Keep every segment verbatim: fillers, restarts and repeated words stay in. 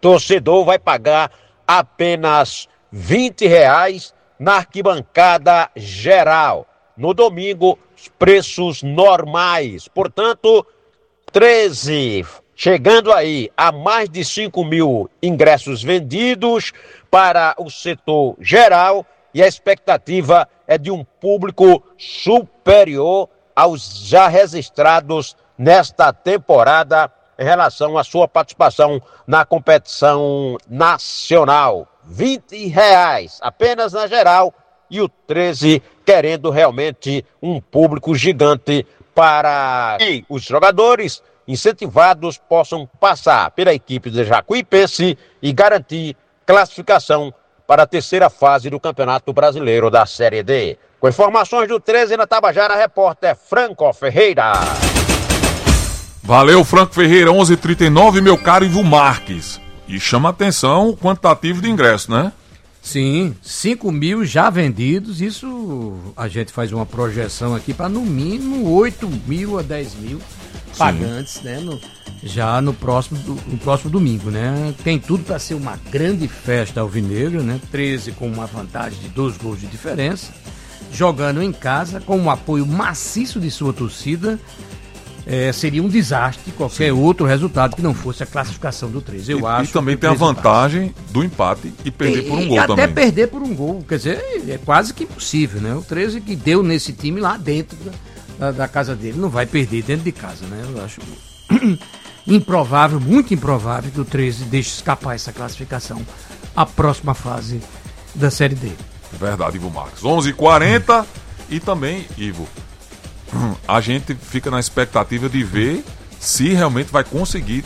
torcedor vai pagar apenas vinte reais na arquibancada geral. No domingo, os preços normais. Portanto, treze, chegando aí a mais de cinco mil ingressos vendidos para o setor geral, e a expectativa é de um público superior aos já registrados nesta temporada em relação à sua participação na competição nacional. vinte reais apenas na geral, e o treze querendo realmente um público gigante para que os jogadores incentivados possam passar pela equipe de Jacuipense e garantir classificação para a terceira fase do Campeonato Brasileiro da Série D. Com informações do treze na Tabajara, repórter Franco Ferreira. Valeu, Franco Ferreira, onze e trinta e nove, meu caro Ivo Marques. E chama atenção o quantitativo de ingresso, né? Sim, cinco mil já vendidos, isso a gente faz uma projeção aqui para no mínimo oito mil a dez mil pagantes, né? No, já no próximo, no próximo domingo, né? Tem tudo para ser uma grande festa alvinegra, né? treze com uma vantagem de dois gols de diferença, jogando em casa com um apoio maciço de sua torcida. É, seria um desastre qualquer Sim. outro resultado que não fosse a classificação do treze. Eu e, acho e também tem a vantagem passa. do empate e perder e, por um gol até também. Até perder por um gol, quer dizer, é quase que impossível, né? O treze que deu nesse time lá dentro da, da, da casa dele, não vai perder dentro de casa, né? Eu acho improvável, muito improvável que o treze deixe escapar essa classificação à próxima fase da Série D. Verdade, Ivo Marques. onze e quarenta e também, Ivo, a gente fica na expectativa de ver se realmente vai conseguir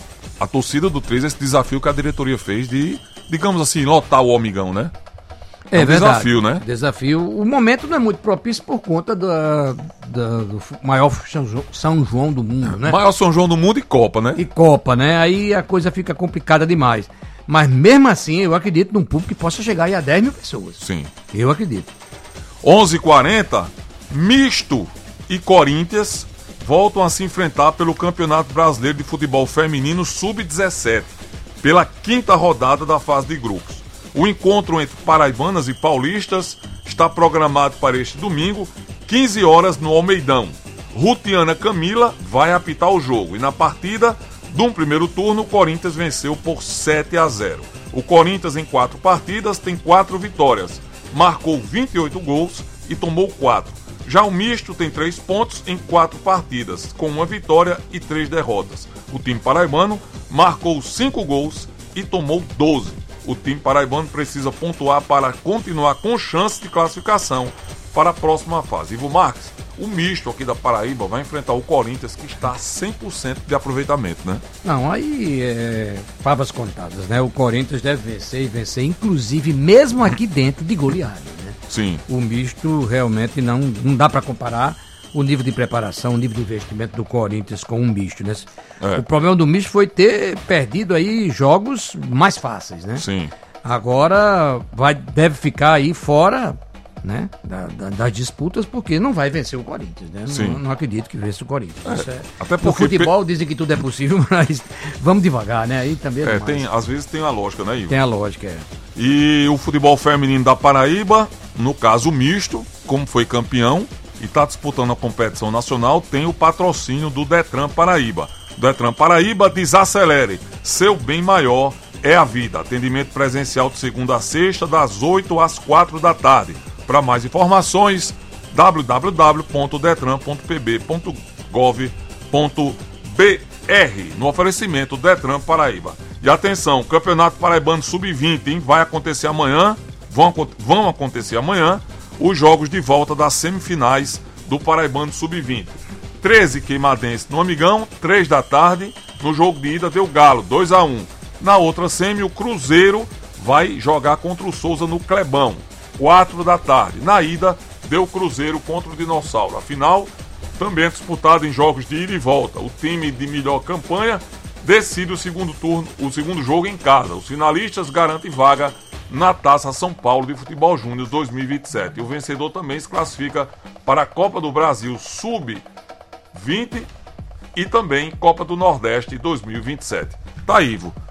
a torcida do treze esse desafio que a diretoria fez de, digamos assim, lotar o Omigão, né? É, é um verdade. desafio, né? Desafio. O momento não é muito propício por conta da, da, do maior São João do mundo, né? Maior São João do mundo e Copa, né? E Copa, né? Aí a coisa fica complicada demais. Mas mesmo assim, eu acredito num público que possa chegar aí a dez mil pessoas. Sim. Eu acredito. onze e quarenta, misto e Corinthians voltam a se enfrentar pelo Campeonato Brasileiro de Futebol Feminino sub dezessete, pela quinta rodada da fase de grupos. O encontro entre paraibanas e paulistas está programado para este domingo, quinze horas no Almeidão. Rutiana Camila vai apitar o jogo e na partida de um primeiro turno o Corinthians venceu por sete a zero. O Corinthians em quatro partidas tem quatro vitórias, marcou vinte e oito gols e tomou quatro. Já o misto tem três pontos em quatro partidas, com uma vitória e três derrotas. O time paraibano marcou cinco gols e tomou doze. O time paraibano precisa pontuar para continuar com chance de classificação para a próxima fase. Ivo Marques, o misto aqui da Paraíba vai enfrentar o Corinthians, que está a cem por cento de aproveitamento, né? Não, aí é favas contadas, né? O Corinthians deve vencer e vencer, inclusive mesmo aqui dentro de goleada, né? Sim. O misto realmente não, não dá para comparar o nível de preparação, o nível de investimento do Corinthians com um misto, né? É. O problema do misto foi ter perdido aí jogos mais fáceis, né? Sim. Agora vai, deve ficar aí fora, né, da, da, das disputas, porque não vai vencer o Corinthians, né? Não, não acredito que vença o Corinthians. É, é, até porque no futebol pe... dizem que tudo é possível, mas vamos devagar, né? Aí também é, é tem, às vezes tem a lógica, né, Ivo? Tem a lógica, é. E o futebol feminino da Paraíba, no caso misto, como foi campeão e está disputando a competição nacional, tem o patrocínio do Detran Paraíba. Detran Paraíba, desacelere, seu bem maior é a vida. Atendimento presencial de segunda a sexta, das oito às quatro da tarde. Para mais informações, w w w ponto detran ponto p b ponto gov ponto b r. No oferecimento Detran Paraíba. E atenção, Campeonato Paraibano sub vinte, hein? Vai acontecer amanhã, vão, vão acontecer amanhã, os jogos de volta das semifinais do Paraibano sub vinte. treze Queimadense no Amigão, três da tarde, no jogo de ida deu Galo, dois a um. Na outra semi, o Cruzeiro vai jogar contra o Souza no Clebão, quatro da tarde. Na ida, deu Cruzeiro contra o Dinossauro. A final também é disputada em jogos de ida e volta. O time de melhor campanha decide o segundo turno, o segundo jogo em casa. Os finalistas garantem vaga na Taça São Paulo de Futebol Júnior dois mil e vinte e sete. E o vencedor também se classifica para a Copa do Brasil sub vinte e também Copa do Nordeste dois mil e vinte e sete. Tá, Ivo.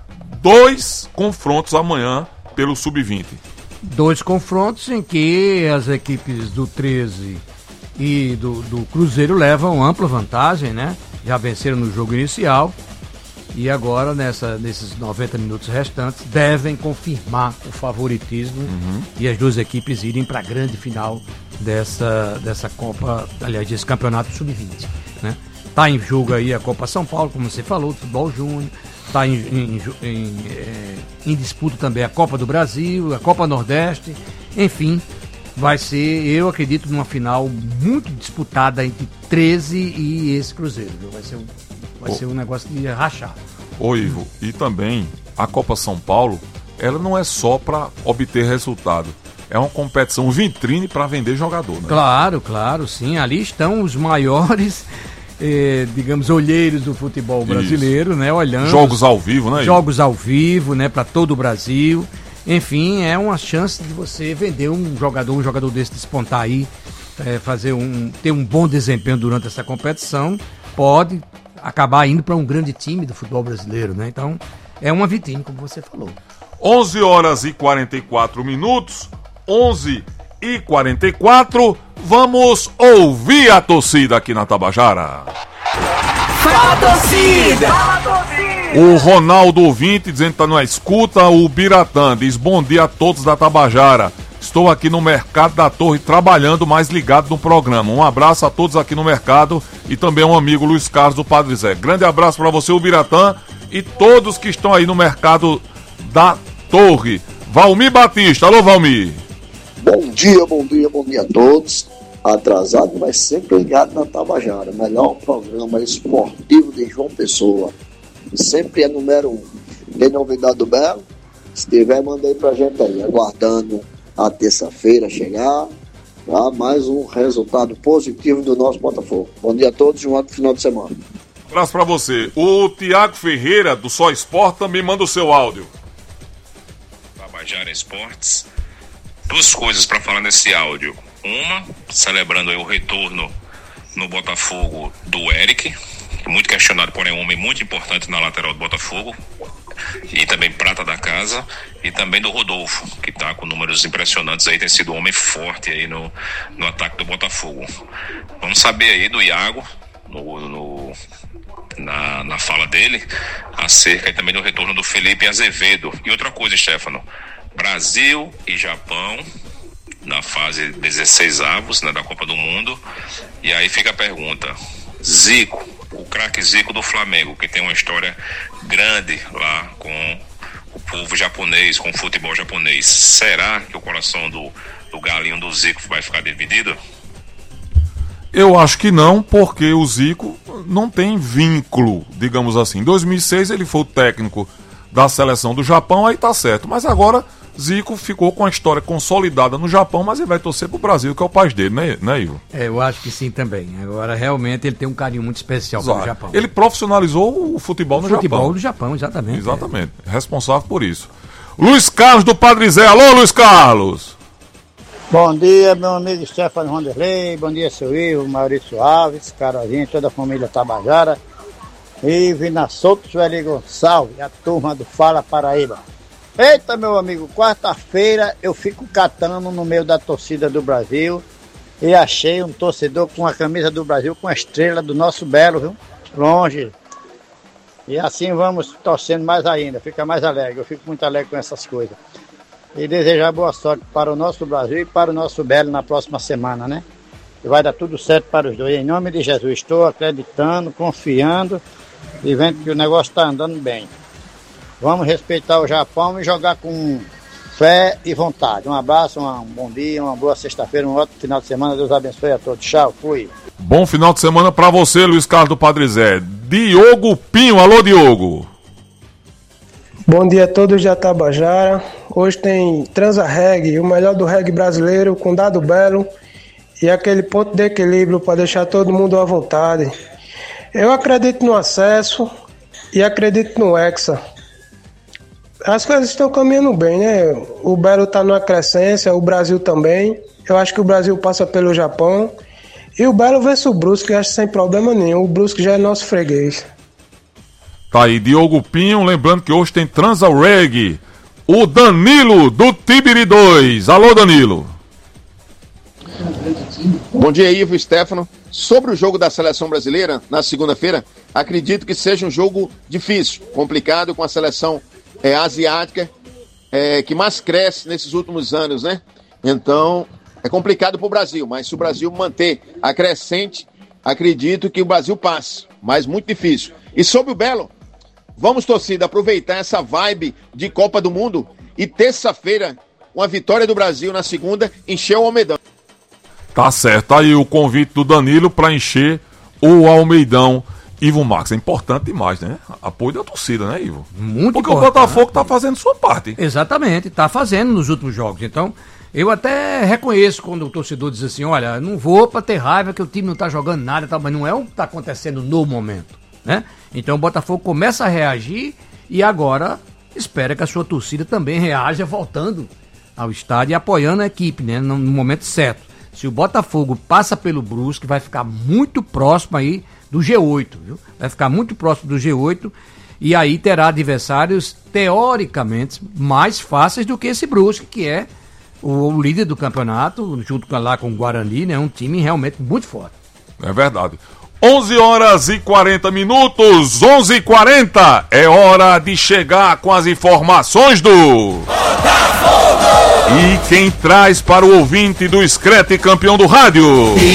dois confrontos amanhã pelo sub vinte. Dois confrontos em que as equipes do treze e do, do Cruzeiro levam ampla vantagem, né? Já venceram no jogo inicial e agora nessa, nesses noventa minutos restantes devem confirmar o favoritismo uhum. e as duas equipes irem para a grande final dessa, dessa Copa, aliás, desse campeonato sub vinte, né? Tá em jogo aí a Copa São Paulo, como você falou, do futebol júnior. Está em, em, em, em disputa também a Copa do Brasil, a Copa Nordeste, enfim, vai ser, eu acredito, numa final muito disputada entre treze e esse Cruzeiro, viu? Vai ser, um, vai oh. ser um negócio de rachar. Ô Ivo, e também a Copa São Paulo, ela não é só para obter resultado, é uma competição vitrine para vender jogador, né? Claro, claro, sim, ali estão os maiores... Eh, digamos, olheiros do futebol brasileiro, Isso. né? Olhando. Jogos ao vivo, né? Jogos ao vivo, né? Para todo o Brasil. Enfim, é uma chance de você vender um jogador, um jogador desse despontar aí, é, fazer um, ter um bom desempenho durante essa competição, pode acabar indo para um grande time do futebol brasileiro, né? Então, é uma vitrine, como você falou. onze horas e quarenta e quatro minutos, onze e quarenta e quatro, vamos ouvir a torcida aqui na Tabajara. Fala, torcida! O Ronaldo ouvinte dizendo que tá na escuta, o Biratã diz: bom dia a todos da Tabajara. Estou aqui no Mercado da Torre trabalhando, mais ligado no programa. Um abraço a todos aqui no mercado e também um amigo Luiz Carlos do Padre Zé. Grande abraço para você, o Biratã, e todos que estão aí no Mercado da Torre. Valmir Batista, alô Valmir. Bom dia, bom dia, bom dia a todos. Atrasado, mas sempre ligado na Tabajara. Melhor programa esportivo de João Pessoa. Sempre é número um. Tem novidade do Belo? Se tiver, manda aí pra gente aí. Aguardando a terça-feira chegar. Tá? Mais um resultado positivo do nosso Botafogo. Bom dia a todos e um ótimo final de semana. Um abraço pra você. O Tiago Ferreira, do Só Esporte, também manda o seu áudio. Tabajara Esportes. Duas coisas para falar nesse áudio. Uma, celebrando aí o retorno no Botafogo do Eric, muito questionado, porém um homem muito importante na lateral do Botafogo, e também prata da casa, e também do Rodolfo, que está com números impressionantes aí, tem sido um homem forte aí no, no ataque do Botafogo. Vamos saber aí do Iago, no, no, na, na fala dele, acerca aí também do retorno do Felipe Azevedo. E outra coisa, Stefano, Brasil e Japão na fase dezesseis avos, né, da Copa do Mundo. E aí fica a pergunta: Zico, o craque Zico do Flamengo, que tem uma história grande lá com o povo japonês, com o futebol japonês, será que o coração do, do galinho do Zico vai ficar dividido? Eu acho que não, porque o Zico não tem vínculo, digamos assim. Em dois mil e seis ele foi o técnico da seleção do Japão, aí tá certo. Mas agora Zico ficou com a história consolidada no Japão, mas ele vai torcer pro Brasil, que é o país dele, né, né Ivo? É, eu acho que sim também. Agora, realmente, ele tem um carinho muito especial Exato. pelo Japão. Ele profissionalizou o futebol o no futebol Japão. Futebol do Japão, exatamente. Exatamente. É. Responsável por isso. Luiz Carlos do Padre Zé. Alô, Luiz Carlos! Bom dia, meu amigo Stefano Vanderlei. Bom dia, seu Ivo, Maurício Alves, Carolzinha, toda a família Tabajara. E Vina Souto, Sueli Gonçalves, a turma do Fala Paraíba. Eita, meu amigo, quarta-feira eu fico catando no meio da torcida do Brasil e achei um torcedor com a camisa do Brasil com a estrela do nosso Belo, viu? Longe. E assim vamos torcendo mais ainda, fica mais alegre. Eu fico muito alegre com essas coisas. E desejar boa sorte para o nosso Brasil e para o nosso Belo na próxima semana, né? E vai dar tudo certo para os dois. Em nome de Jesus, estou acreditando, confiando e vendo que o negócio está andando bem. Vamos respeitar o Japão e jogar com fé e vontade. Um abraço, um bom dia, uma boa sexta-feira, um ótimo final de semana. Deus abençoe a todos. Tchau, fui. Bom final de semana para você, Luiz Carlos do Padre Zé. Diogo Pinho, alô Diogo. Bom dia a todos da Tabajara. Hoje tem Transa Reggae, o melhor do reggae brasileiro, com Dado Belo e aquele ponto de equilíbrio para deixar todo mundo à vontade. Eu acredito no acesso e acredito no Hexa. As coisas estão caminhando bem, né? O Belo está numa crescência, o Brasil também. Eu acho que o Brasil passa pelo Japão. E o Belo vence o Brusque, acho sem problema nenhum. O Brusque já é nosso freguês. Tá aí, Diogo Pinho, lembrando que hoje tem Transalreg, o Danilo do Tibiri dois. Alô, Danilo. Bom dia, Ivo e Stefano. Sobre o jogo da seleção brasileira, na segunda-feira, acredito que seja um jogo difícil, complicado, com a seleção é, asiática, é, que mais cresce nesses últimos anos, né? Então, é complicado para o Brasil, mas se o Brasil manter a crescente, acredito que o Brasil passe, mas muito difícil. E sobre o Belo, vamos, torcida, aproveitar essa vibe de Copa do Mundo e terça-feira, uma vitória do Brasil na segunda, encher o Almeidão. Tá certo, tá aí o convite do Danilo para encher o Almeidão. Ivo Marques, é importante demais, né? Apoio da torcida, né, Ivo? Muito Porque importante. o Botafogo tá fazendo sua parte. Exatamente, tá fazendo nos últimos jogos. Então, eu até reconheço quando o torcedor diz assim, olha, não vou pra ter raiva que o time não tá jogando nada, tá, mas não é o que tá acontecendo no momento, né? Então o Botafogo começa a reagir e agora espera que a sua torcida também reaja voltando ao estádio e apoiando a equipe, né? No momento certo. Se o Botafogo passa pelo Brusque, vai ficar muito próximo aí do G oito, viu? Vai ficar muito próximo do G oito e aí terá adversários teoricamente mais fáceis do que esse Brusque, que é o, o líder do campeonato, junto com, lá com o Guarani, né? Um time realmente muito forte. É verdade. onze horas e quarenta minutos, onze e quarenta, é hora de chegar com as informações do Botafogo! E quem traz para o ouvinte do Screte campeão do rádio?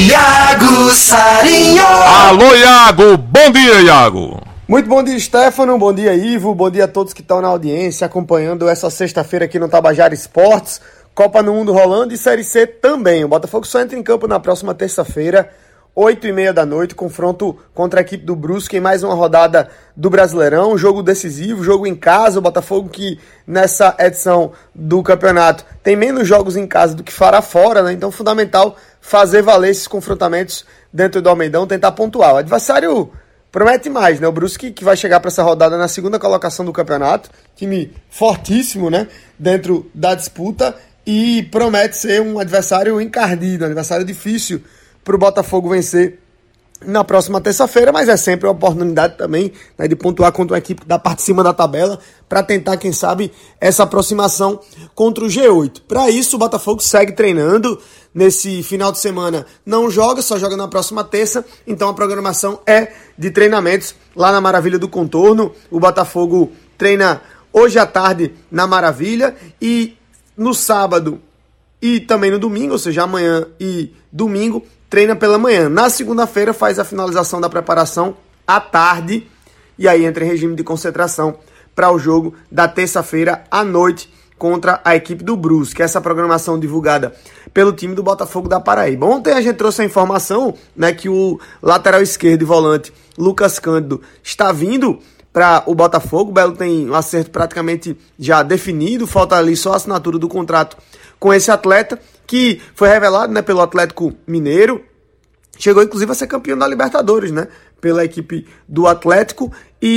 Iago Sarinho! Alô, Iago! Bom dia, Iago! Muito bom dia, Stefano, bom dia, Ivo, bom dia a todos que estão na audiência, acompanhando essa sexta-feira aqui no Tabajara Esportes, Copa no Mundo rolando e Série C também. O Botafogo só entra em campo na próxima terça-feira, oito e meia da noite, confronto contra a equipe do Brusque em mais uma rodada do Brasileirão, jogo decisivo, jogo em casa. O Botafogo que nessa edição do campeonato tem menos jogos em casa do que fará fora, né? Então fundamental fazer valer esses confrontamentos dentro do Almeidão, tentar pontuar. O adversário promete mais, né? O Brusque que vai chegar para essa rodada na segunda colocação do campeonato, time fortíssimo, né? Dentro da disputa e promete ser um adversário encardido, um adversário difícil para o Botafogo vencer na próxima terça-feira, mas é sempre uma oportunidade também, né, de pontuar contra uma equipe da parte de cima da tabela para tentar, quem sabe, essa aproximação contra o G oito. Para isso, o Botafogo segue treinando nesse final de semana. Não joga, só joga na próxima terça, então a programação é de treinamentos lá na Maravilha do Contorno. O Botafogo treina hoje à tarde na Maravilha e no sábado e também no domingo, ou seja, amanhã e domingo, treina pela manhã. Na segunda-feira faz a finalização da preparação à tarde e aí entra em regime de concentração para o jogo da terça-feira à noite contra a equipe do Brusque. Essa programação divulgada pelo time do Botafogo da Paraíba. Ontem a gente trouxe a informação, né, que o lateral esquerdo e volante Lucas Cândido está vindo para o Botafogo. O Belo tem um acerto praticamente já definido, falta ali só a assinatura do contrato com esse atleta, que foi revelado, né, pelo Atlético Mineiro, chegou inclusive a ser campeão da Libertadores, né, pela equipe do Atlético,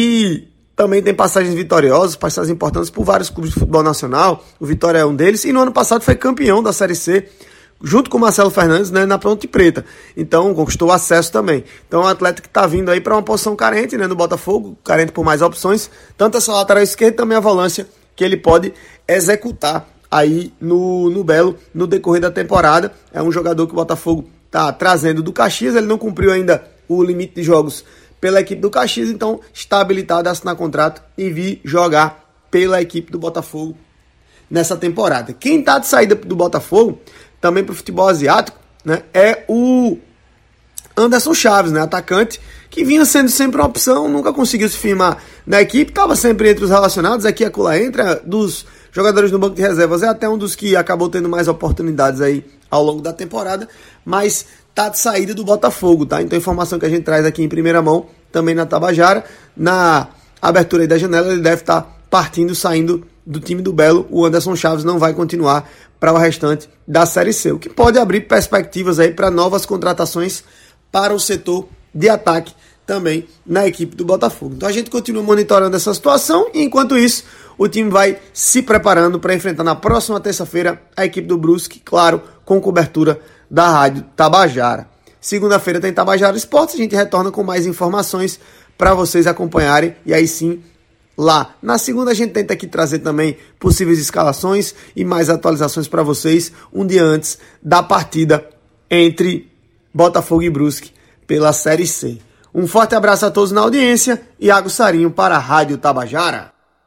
e também tem passagens vitoriosas, passagens importantes por vários clubes de futebol nacional. O Vitória é um deles, e no ano passado foi campeão da Série C, junto com o Marcelo Fernandes, né, na Ponte Preta. Então conquistou acesso também. Então é um atleta que está vindo aí para uma posição carente, né, no Botafogo, carente por mais opções, tanto essa lateral esquerda também a volância que ele pode executar aí no, no Belo, no decorrer da temporada. É um jogador que o Botafogo está trazendo do Caxias, ele não cumpriu ainda o limite de jogos pela equipe do Caxias, então está habilitado a assinar contrato e vir jogar pela equipe do Botafogo nessa temporada. Quem está de saída do Botafogo, também para o futebol asiático, né, é o Anderson Chaves, né, atacante, que vinha sendo sempre uma opção, nunca conseguiu se firmar na equipe, estava sempre entre os relacionados, aqui e acolá entra, dos jogadores no banco de reservas, é até um dos que acabou tendo mais oportunidades aí ao longo da temporada, mas tá de saída do Botafogo, tá? Então a informação que a gente traz aqui em primeira mão, também na Tabajara, na abertura aí da janela, ele deve estar tá partindo, saindo do time do Belo. O Anderson Chaves não vai continuar para o restante da Série C, o que pode abrir perspectivas aí para novas contratações para o setor de ataque também na equipe do Botafogo. Então a gente continua monitorando essa situação e enquanto isso o time vai se preparando para enfrentar na próxima terça-feira a equipe do Brusque, claro, com cobertura da Rádio Tabajara. Segunda-feira tem Tabajara Esportes, a gente retorna com mais informações para vocês acompanharem. E aí sim, lá na segunda a gente tenta aqui trazer também possíveis escalações e mais atualizações para vocês um dia antes da partida entre Botafogo e Brusque pela Série C. Um forte abraço a todos na audiência. Iago Sarinho para a Rádio Tabajara.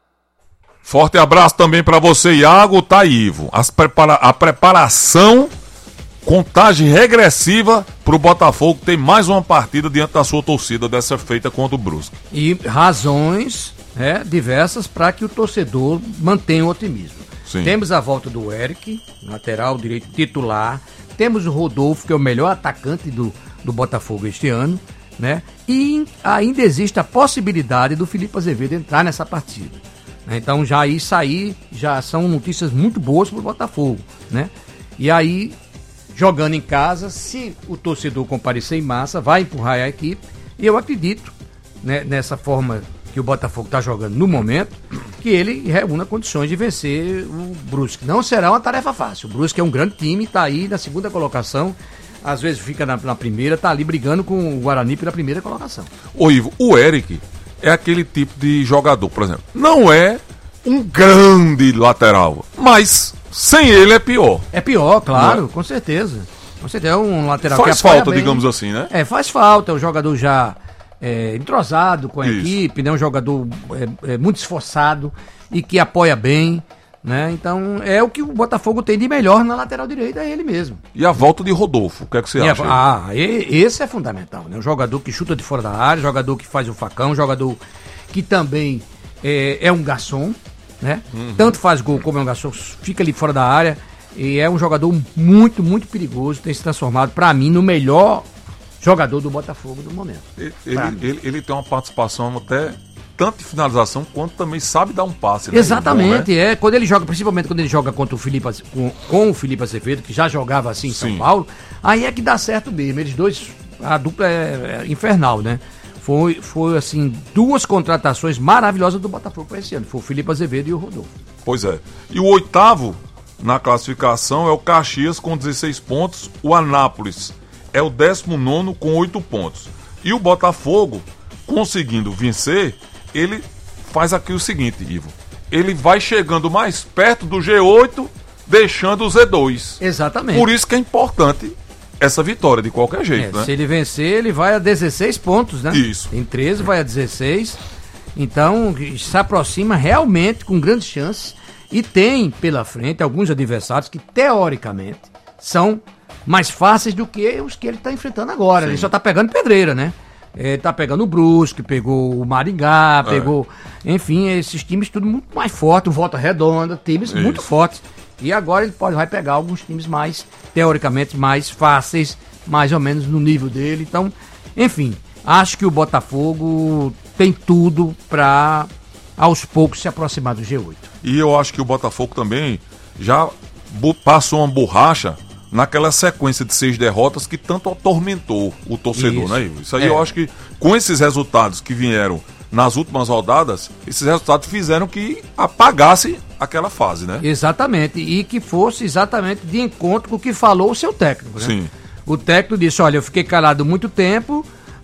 Forte abraço também para você, Iago. Tá, Ivo. As prepara- a preparação, contagem regressiva pro Botafogo ter mais uma partida diante da sua torcida, dessa feita contra o Brusque. E razões é, diversas para que o torcedor mantenha o otimismo. Sim. Temos a volta do Eric, lateral direito titular. Temos o Rodolfo, que é o melhor atacante do, do Botafogo este ano, né? E ainda existe a possibilidade do Felipe Azevedo entrar nessa partida. Então já aí sair, já são notícias muito boas para o Botafogo, né? E aí, jogando em casa, se o torcedor comparecer em massa, vai empurrar a equipe. E eu acredito, né, nessa forma que o Botafogo está jogando no momento, que ele reúna condições de vencer o Brusque. Não será uma tarefa fácil. O Brusque é um grande time, está aí na segunda colocação. Às vezes fica na, na primeira, está ali brigando com o Guarani pela primeira colocação. Ô Ivo, o Eric é aquele tipo de jogador, por exemplo, não é um grande lateral, mas sem ele é pior. É pior, claro, é? com certeza. Com certeza, é um lateral faz que apoia falta, bem. digamos assim, né? É, faz falta, é um jogador já é, entrosado com a Isso. equipe, né? Um jogador é, é, muito esforçado e que apoia bem, né? Então é o que o Botafogo tem de melhor na lateral direita, é ele mesmo. E a volta de Rodolfo, o que é que você E acha? a- ah, e- esse é fundamental, né? Um jogador que chuta de fora da área, jogador que faz o facão, jogador que também é, é um garçom, né? Uhum. Tanto faz gol como é um garçom, fica ali fora da área e é um jogador muito, muito perigoso, tem se transformado, pra mim, no melhor jogador do Botafogo no momento. Ele, Pra ele, ele, ele tem uma participação até tanto de finalização quanto também sabe dar um passe. Né? Exatamente, Bom, né? é. Quando ele joga, principalmente quando ele joga contra o Felipe, Aze- com, com o Felipe Azevedo, que já jogava assim em São Sim. Paulo, aí é que dá certo mesmo. Eles dois, a dupla é, é infernal, né? Foi, foi, assim, duas contratações maravilhosas do Botafogo para esse ano. Foi o Felipe Azevedo e o Rodolfo. Pois é. E o oitavo na classificação é o Caxias com dezesseis pontos. O Anápolis é o décimo nono com oito pontos. E o Botafogo, conseguindo vencer, ele faz aqui o seguinte, Ivo. Ele vai chegando mais perto do G oito, deixando o Z dois. Exatamente. Por isso que é importante essa vitória, de qualquer jeito, É, né? se ele vencer, ele vai a dezesseis pontos, né? Isso. Tem treze, vai a dezesseis. Então, se aproxima realmente com grandes chances. E tem pela frente alguns adversários que, teoricamente, são mais fáceis do que os que ele está enfrentando agora. Sim. Ele só está pegando pedreira, né? Ele tá pegando o Brusque, pegou o Maringá, É. pegou... Enfim, esses times tudo muito mais fortes, o Volta Redonda, times Isso. muito fortes. E agora ele pode, vai pegar alguns times mais, teoricamente, mais fáceis, mais ou menos no nível dele. Então, enfim, acho que o Botafogo tem tudo para, aos poucos, se aproximar do G oito. E eu acho que o Botafogo também já bo- passou uma borracha naquela sequência de seis derrotas que tanto atormentou o torcedor, Isso. né, Ivo? Isso aí É. eu acho que com esses resultados que vieram nas últimas rodadas, esses resultados fizeram que apagasse aquela fase, né? Exatamente, e que fosse exatamente de encontro com o que falou o seu técnico, né? Sim. O técnico disse, olha, eu fiquei calado muito tempo,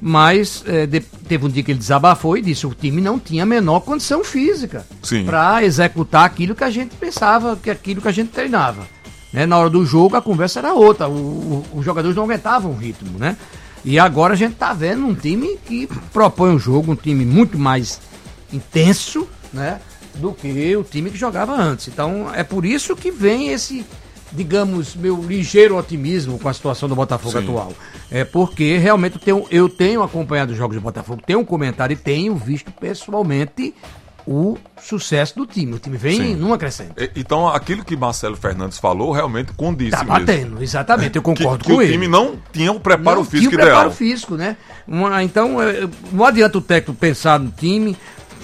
mas é, de- teve um dia que ele desabafou e disse, o time não tinha a menor condição física Sim. para executar aquilo que a gente pensava, que aquilo que a gente treinava. Né? Na hora do jogo a conversa era outra, o- o- os jogadores não aguentavam o ritmo, né? E agora a gente tá vendo um time que propõe um jogo, um time muito mais intenso, né? Do que o time que jogava antes. Então é por isso que vem esse, digamos, meu ligeiro otimismo com a situação do Botafogo Sim. atual. É porque realmente eu tenho, eu tenho acompanhado os jogos do Botafogo, tenho comentário e tenho visto pessoalmente o sucesso do time. O time vem Sim. numa crescente. E- Então aquilo que Marcelo Fernandes falou realmente condiz Tá mesmo. batendo, exatamente, eu Que, concordo que com o ele. time não tinha o preparo Não físico tinha o ideal. preparo físico, né? Uma- então, é, não adianta o técnico pensar no time,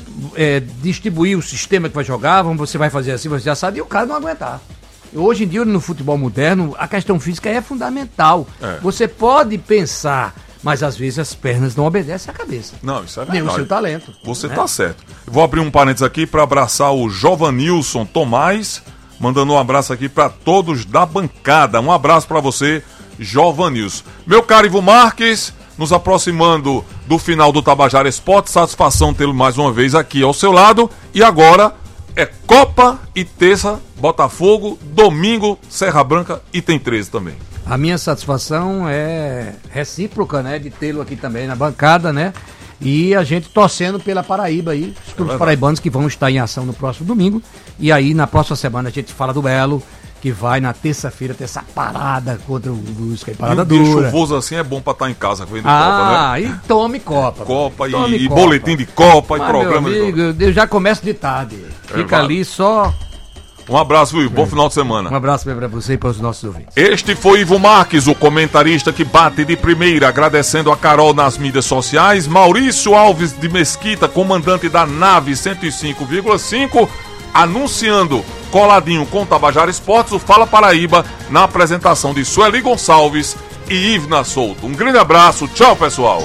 é, distribuir o sistema que vai jogar, vamos, você vai fazer assim, você já sabe, e o cara não aguentar. Hoje em dia, no futebol moderno, a questão física é fundamental. É. Você pode pensar, mas às vezes as pernas não obedecem à cabeça. Não, isso é Nem verdade. o seu talento. Você né? tá certo. Vou abrir um parênteses aqui para abraçar o Jovanilson Tomás, mandando um abraço aqui para todos da bancada. Um abraço para você, Jovanilson. Meu caro Ivo Marques, nos aproximando do final do Tabajara Esporte. Satisfação tê-lo mais uma vez aqui ao seu lado. E agora é Copa e terça, Botafogo, domingo, Serra Branca e tem treze também. A minha satisfação é recíproca, né, de tê-lo aqui também na bancada, né? E a gente torcendo pela Paraíba aí, os clubes é paraibanos que vão estar em ação no próximo domingo. E aí na próxima semana a gente fala do Belo, que vai na terça-feira ter essa parada contra o Brusque, parada dura. E um dia chuvoso assim é bom pra estar em casa vendo ah, Copa, né? Ah, e tome Copa. Copa tome e, Copa. e boletim de Copa Mas, e programa meu amigo, de Copa. Eu já começo de tarde. Fica é, ali só... Um abraço, Will. Bom final de semana. Um abraço para você e para os nossos ouvintes. Este foi Ivo Marques, o comentarista que bate de primeira, agradecendo a Carol nas mídias sociais. Maurício Alves de Mesquita, comandante da nave cento e cinco vírgula cinco, anunciando coladinho com o Tabajara Esportes, o Fala Paraíba, na apresentação de Sueli Gonçalves e Ivna Souto. Um grande abraço, tchau pessoal.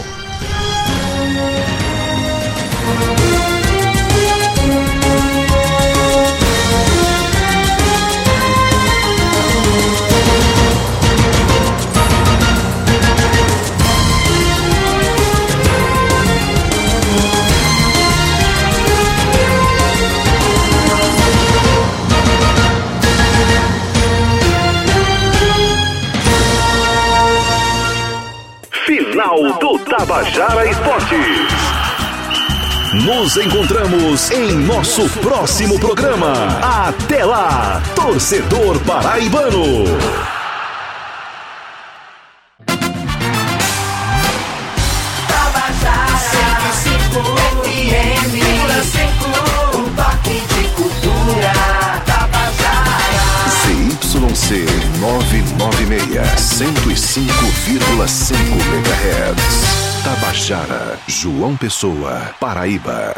Final do Tabajara Esportes. Nos encontramos em nosso próximo programa. Até lá, torcedor paraibano. Tabajara cento e cinco F M, um toque de cultura. Tabajara C Y C novecentos e noventa e seis, cento e cinco vírgula cinco megahertz. Tabajara, João Pessoa, Paraíba.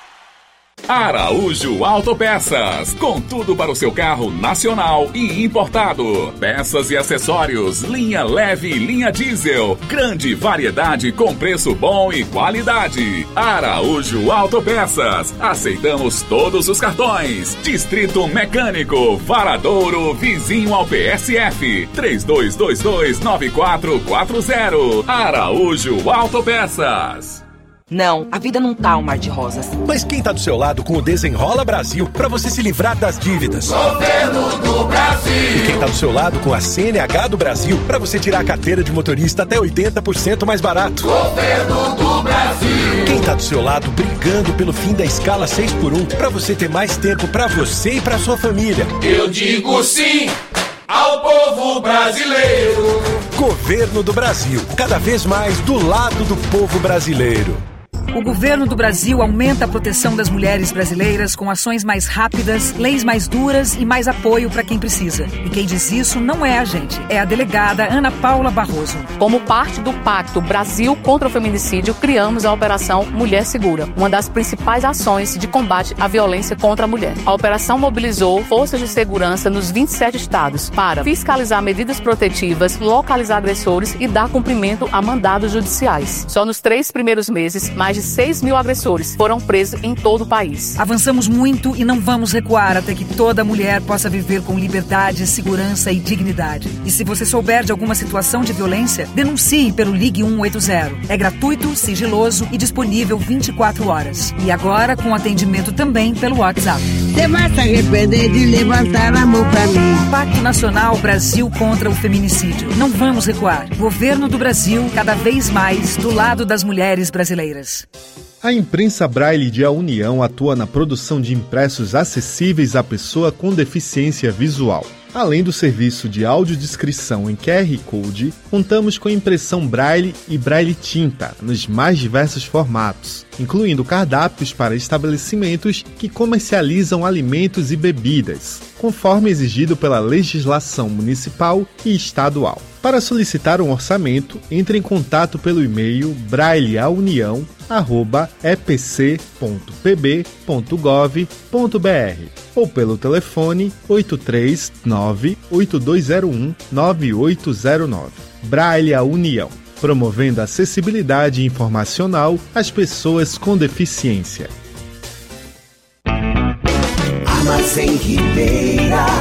Araújo Autopeças, com tudo para o seu carro nacional e importado. Peças e acessórios, linha leve e linha diesel. Grande variedade com preço bom e qualidade. Araújo Autopeças, aceitamos todos os cartões. Distrito Mecânico, Varadouro, vizinho ao P S F. três dois dois dois, nove quatro quatro zero. Araújo Autopeças. Não, a vida não tá um mar de rosas. Mas quem tá do seu lado com o Desenrola Brasil pra você se livrar das dívidas? Governo do Brasil. E quem tá do seu lado com a C N H do Brasil pra você tirar a carteira de motorista até oitenta por cento mais barato? Governo do Brasil. Quem tá do seu lado brigando pelo fim da escala seis por um pra você ter mais tempo pra você e pra sua família? Eu digo sim ao povo brasileiro. Governo do Brasil, cada vez mais do lado do povo brasileiro. O governo do Brasil aumenta a proteção das mulheres brasileiras com ações mais rápidas, leis mais duras e mais apoio para quem precisa. E quem diz isso não é a gente, é a delegada Ana Paula Barroso. Como parte do Pacto Brasil contra o Feminicídio, criamos a Operação Mulher Segura, uma das principais ações de combate à violência contra a mulher. A operação mobilizou forças de segurança nos vinte e sete estados para fiscalizar medidas protetivas, localizar agressores e dar cumprimento a mandados judiciais. Só nos três primeiros meses, mais de seis mil agressores foram presos em todo o país. Avançamos muito e não vamos recuar até que toda mulher possa viver com liberdade, segurança e dignidade. E se você souber de alguma situação de violência, denuncie pelo Ligue um oito zero. É gratuito, sigiloso e disponível vinte e quatro horas. E agora com atendimento também pelo WhatsApp. Você vai se arrepender de levantar a mão pra mim. Pacto Nacional Brasil contra o Feminicídio. Não vamos recuar. Governo do Brasil, cada vez mais do lado das mulheres brasileiras. A Imprensa Braille de A União atua na produção de impressos acessíveis à pessoa com deficiência visual. Além do serviço de audiodescrição em Q R Code, contamos com impressão Braille e Braille tinta nos mais diversos formatos, incluindo cardápios para estabelecimentos que comercializam alimentos e bebidas, conforme exigido pela legislação municipal e estadual. Para solicitar um orçamento, entre em contato pelo e-mail brailleaunião arroba e p c ponto p b ponto gov ponto b r ou pelo telefone oito três nove, oito dois zero um, nove oito zero nove. Braille a União, promovendo acessibilidade informacional às pessoas com deficiência. Armazém Ribeira,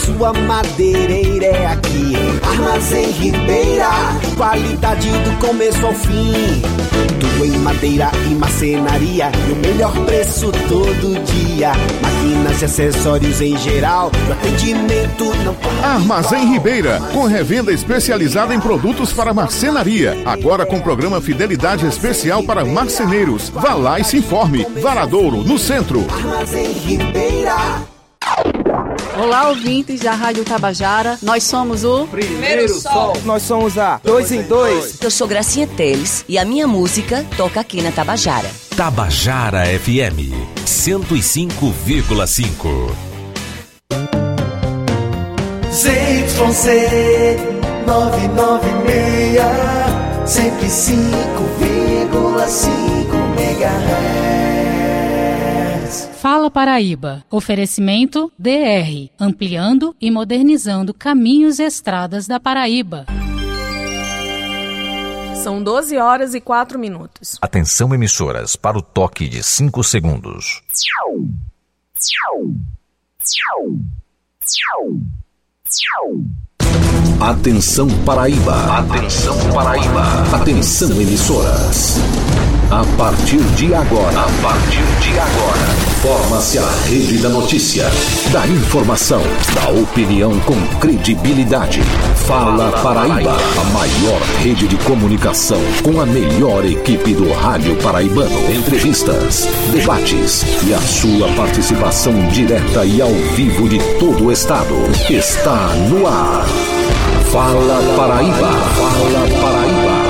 sua madeireira é aqui. Armazém Ribeira, qualidade do começo ao fim. Tudo em madeira e marcenaria e o melhor preço todo dia. Máquinas e acessórios em geral, o atendimento não para. Armazém Ribeira, com revenda especializada em produtos para marcenaria. Agora com programa Fidelidade Especial para marceneiros. Vá lá e se informe. Varadouro, no centro. Armazém Ribeira. Olá, ouvintes da Rádio Tabajara. Nós somos o Primeiro Sol. Nós somos a Dois em Dois. Eu sou Gracinha Teles e a minha música toca aqui na Tabajara. Tabajara F M cento e cinco vírgula cinco. Z Y C nove nove seis, cento e cinco vírgula cinco megahertz. Fala Paraíba. Oferecimento D R, ampliando e modernizando caminhos e estradas da Paraíba. São doze horas e quatro minutos. Atenção, emissoras, para o toque de cinco segundos. Atenção, Paraíba. Atenção, Paraíba. Atenção, emissoras. A partir de agora, a partir de agora, forma-se a Rede da Notícia, da informação, da opinião com credibilidade. Fala Paraíba, a maior rede de comunicação com a melhor equipe do rádio paraibano. Entrevistas, debates e a sua participação direta e ao vivo de todo o estado. Está no ar. Fala Paraíba, Fala Paraíba.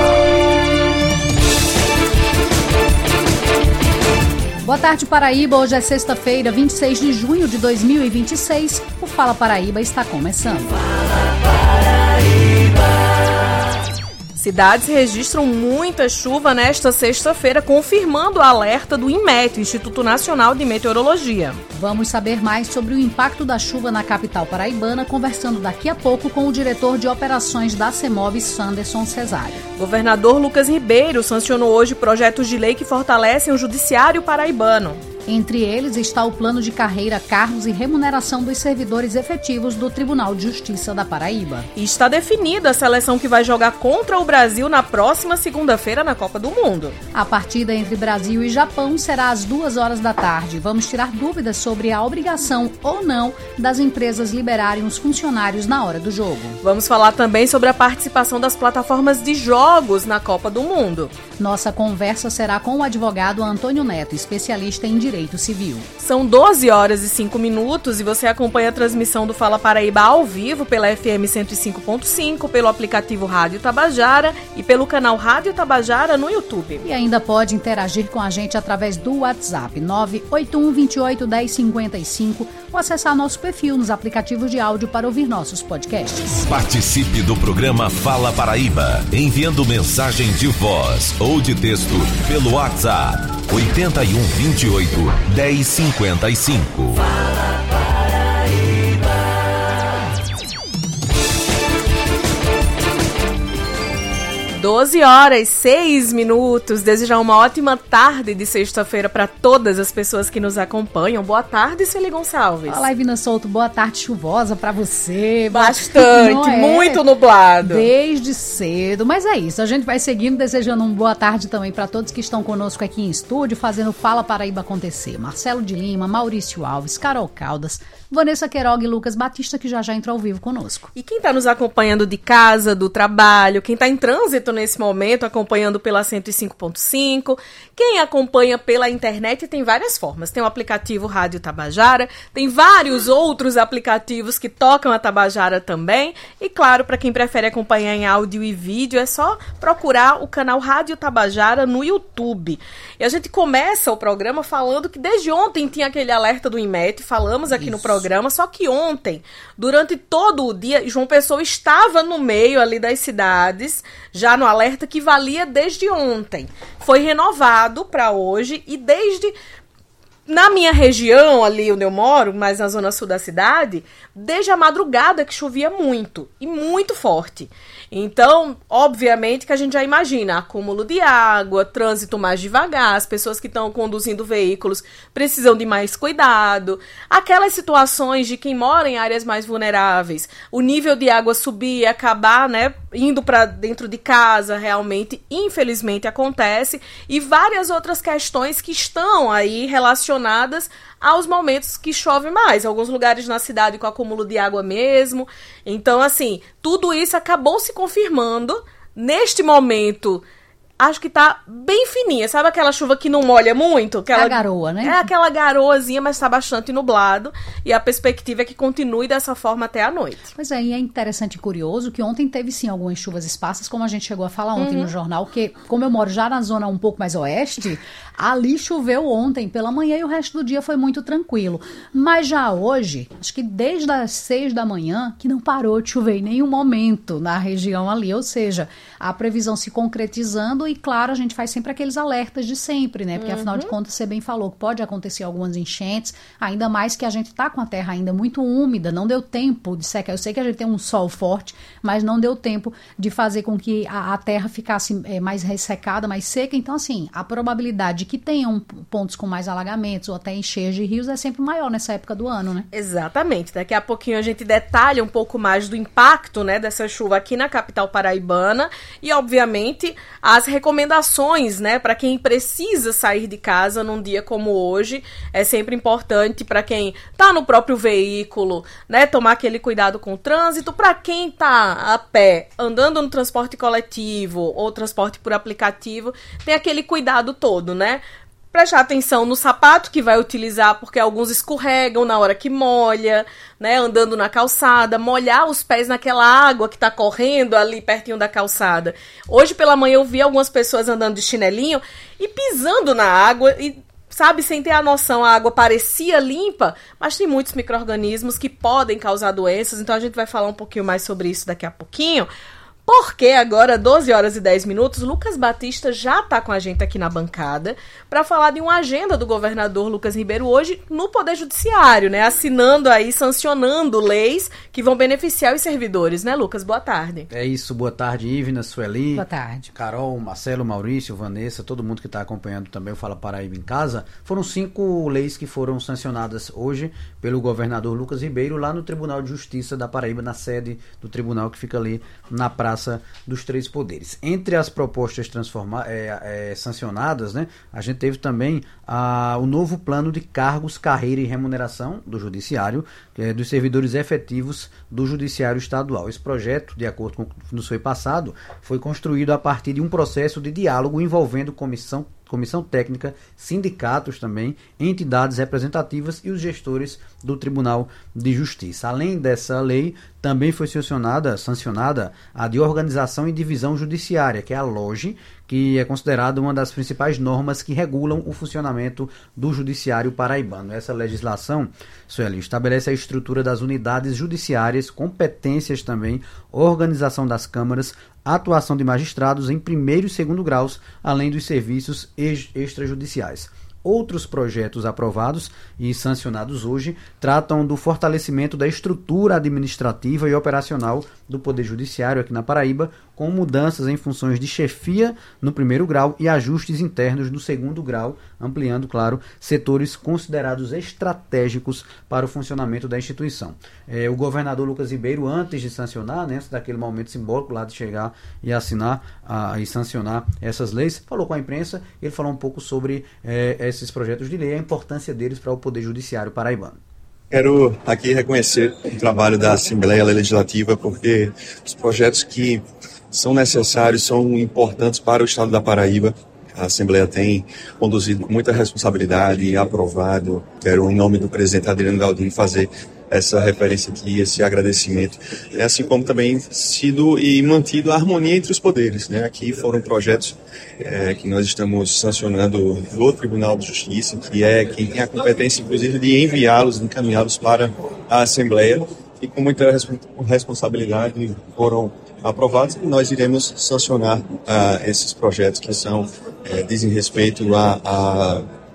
Boa tarde, Paraíba. Hoje é sexta-feira, vinte e seis de junho de dois mil e vinte e seis. O Fala Paraíba está começando. Fala Paraíba. Cidades registram muita chuva nesta sexta-feira, confirmando o alerta do INMET, Instituto Nacional de Meteorologia. Vamos saber mais sobre o impacto da chuva na capital paraibana, conversando daqui a pouco com o diretor de operações da CEMOB, Sanderson Cesário. Governador Lucas Ribeiro sancionou hoje projetos de lei que fortalecem o judiciário paraibano. Entre eles está o plano de carreira, cargos e remuneração dos servidores efetivos do Tribunal de Justiça da Paraíba. E está definida a seleção que vai jogar contra o Brasil na próxima segunda-feira na Copa do Mundo. A partida entre Brasil e Japão será às duas horas da tarde. Vamos tirar dúvidas sobre a obrigação ou não das empresas liberarem os funcionários na hora do jogo. Vamos falar também sobre a participação das plataformas de jogos na Copa do Mundo. Nossa conversa será com o advogado Antônio Neto, especialista em direito civil. São doze horas e cinco minutos e você acompanha a transmissão do Fala Paraíba ao vivo pela F M cento e cinco ponto cinco, pelo aplicativo Rádio Tabajara e pelo canal Rádio Tabajara no YouTube. E ainda pode interagir com a gente através do WhatsApp nove oito um, dois oito, um zero cinco cinco ou acessar nosso perfil nos aplicativos de áudio para ouvir nossos podcasts. Participe do programa Fala Paraíba, enviando mensagem de voz ou de texto pelo WhatsApp oito um, dois oito, um zero cinco cinco. Fala Paraíba. doze horas, seis minutos. Desejar uma ótima tarde de sexta-feira para todas as pessoas que nos acompanham. Boa tarde, Celi Gonçalves. Olá, Ivina Souto. Boa tarde chuvosa para você. Bastante, é? Muito nublado. Desde cedo. Mas é isso, a gente vai seguindo, desejando uma boa tarde também para todos que estão conosco aqui em estúdio, fazendo Fala Paraíba acontecer. Marcelo de Lima, Maurício Alves, Carol Caldas, Vanessa Queiroga e Lucas Batista, que já já entrou ao vivo conosco. E quem está nos acompanhando de casa, do trabalho, quem está em trânsito nesse momento, acompanhando pela cento e cinco ponto cinco, quem acompanha pela internet, tem várias formas. Tem o aplicativo Rádio Tabajara, tem vários outros aplicativos que tocam a Tabajara também. E claro, para quem prefere acompanhar em áudio e vídeo, é só procurar o canal Rádio Tabajara no YouTube. E a gente começa o programa falando que desde ontem tinha aquele alerta do INMET, falamos aqui Isso. no programa, só que ontem, durante todo o dia, João Pessoa estava no meio ali das cidades, já no alerta que valia desde ontem. Foi renovado para hoje e desde Na minha região, ali onde eu moro, mais na zona sul da cidade, desde a madrugada que chovia muito, e muito forte. Então, obviamente que a gente já imagina acúmulo de água, trânsito mais devagar, as pessoas que estão conduzindo veículos precisam de mais cuidado, aquelas situações de quem mora em áreas mais vulneráveis, o nível de água subir e acabar, né, indo para dentro de casa, realmente, infelizmente acontece, e várias outras questões que estão aí relacionadas aos momentos que chove mais, alguns lugares na cidade com acúmulo de água mesmo. Então, assim, tudo isso acabou se confirmando neste momento. Acho que tá bem fininha, sabe aquela chuva que não molha muito? Aquela, a garoa, né? É aquela garoazinha, mas tá bastante nublado, e a perspectiva é que continue dessa forma até a noite. Pois é, e é interessante e curioso que ontem teve sim algumas chuvas esparsas, como a gente chegou a falar ontem uhum. no jornal, que como eu moro já na zona um pouco mais oeste, ali choveu ontem pela manhã e o resto do dia foi muito tranquilo. Mas já hoje, acho que desde as seis da manhã, que não parou de chover em nenhum momento na região ali, ou seja, a previsão se concretizando. E claro, a gente faz sempre aqueles alertas de sempre, né? Porque uhum. afinal de contas, você bem falou que pode acontecer algumas enchentes, ainda mais que a gente tá com a terra ainda muito úmida, não deu tempo de secar. Eu sei que a gente tem um sol forte, mas não deu tempo de fazer com que a, a terra ficasse é, mais ressecada, mais seca. Então, assim, a probabilidade de que tenham pontos com mais alagamentos ou até encheios de rios é sempre maior nessa época do ano, né? Exatamente. Daqui a pouquinho a gente detalha um pouco mais do impacto, né, dessa chuva aqui na capital paraibana e, obviamente, as recomendações, né, para quem precisa sair de casa num dia como hoje. É sempre importante para quem tá no próprio veículo, né, tomar aquele cuidado com o trânsito. Para quem tá a pé, andando no transporte coletivo ou transporte por aplicativo, tem aquele cuidado todo, né? Prestar atenção no sapato que vai utilizar, porque alguns escorregam na hora que molha, né, andando na calçada, molhar os pés naquela água que tá correndo ali pertinho da calçada. Hoje pela manhã eu vi algumas pessoas andando de chinelinho e pisando na água e, sabe, sem ter a noção, a água parecia limpa, mas tem muitos micro-organismos que podem causar doenças, então a gente vai falar um pouquinho mais sobre isso daqui a pouquinho. Porque agora, doze horas e dez minutos, Lucas Batista já está com a gente aqui na bancada para falar de uma agenda do governador Lucas Ribeiro hoje no Poder Judiciário, né? Assinando aí, sancionando leis que vão beneficiar os servidores, né, Lucas? Boa tarde. É isso, boa tarde, Ivna, Sueli. Boa tarde. Carol, Marcelo, Maurício, Vanessa, todo mundo que está acompanhando também o Fala Paraíba em Casa. Foram cinco leis que foram sancionadas hoje pelo governador Lucas Ribeiro lá no Tribunal de Justiça da Paraíba, na sede do tribunal que fica ali na Praça dos Três Poderes. Entre as propostas transforma- é, é, sancionadas, né, a gente teve também a, o novo plano de cargos, carreira e remuneração do Judiciário, que é dos servidores efetivos do Judiciário Estadual. Esse projeto, de acordo com o que nos foi passado, foi construído a partir de um processo de diálogo envolvendo comissão comissão técnica, sindicatos também, entidades representativas e os gestores do Tribunal de Justiça. Além dessa lei, também foi sancionada, sancionada a de Organização e Divisão Judiciária, que é a LOGE, que é considerada uma das principais normas que regulam o funcionamento do judiciário paraibano. Essa legislação, Sueli, estabelece a estrutura das unidades judiciárias, competências também, organização das câmaras, atuação de magistrados em primeiro e segundo graus, além dos serviços extrajudiciais. Outros projetos aprovados e sancionados hoje tratam do fortalecimento da estrutura administrativa e operacional do Poder Judiciário aqui na Paraíba, com mudanças em funções de chefia no primeiro grau e ajustes internos no segundo grau, ampliando, claro, setores considerados estratégicos para o funcionamento da instituição. É, o governador Lucas Ribeiro, antes de sancionar, né, antes daquele momento simbólico lá de chegar e assinar a, e sancionar essas leis, falou com a imprensa, ele falou um pouco sobre é, esses projetos de lei, a importância deles para o Poder Judiciário paraibano. Quero aqui reconhecer o trabalho da Assembleia Legislativa, porque os projetos que são necessários, são importantes para o Estado da Paraíba. A Assembleia tem conduzido com muita responsabilidade e aprovado. Quero, em nome do presidente Adriano Galdino, fazer essa referência aqui, esse agradecimento, assim como também sido e mantido a harmonia entre os poderes, né? Aqui foram projetos é, que nós estamos sancionando do Tribunal de Justiça, que é quem tem a competência, inclusive, de enviá-los, encaminhá-los para a Assembleia, e com muita responsabilidade foram aprovados, e nós iremos sancionar uh, esses projetos que são, é, dizem respeito a, a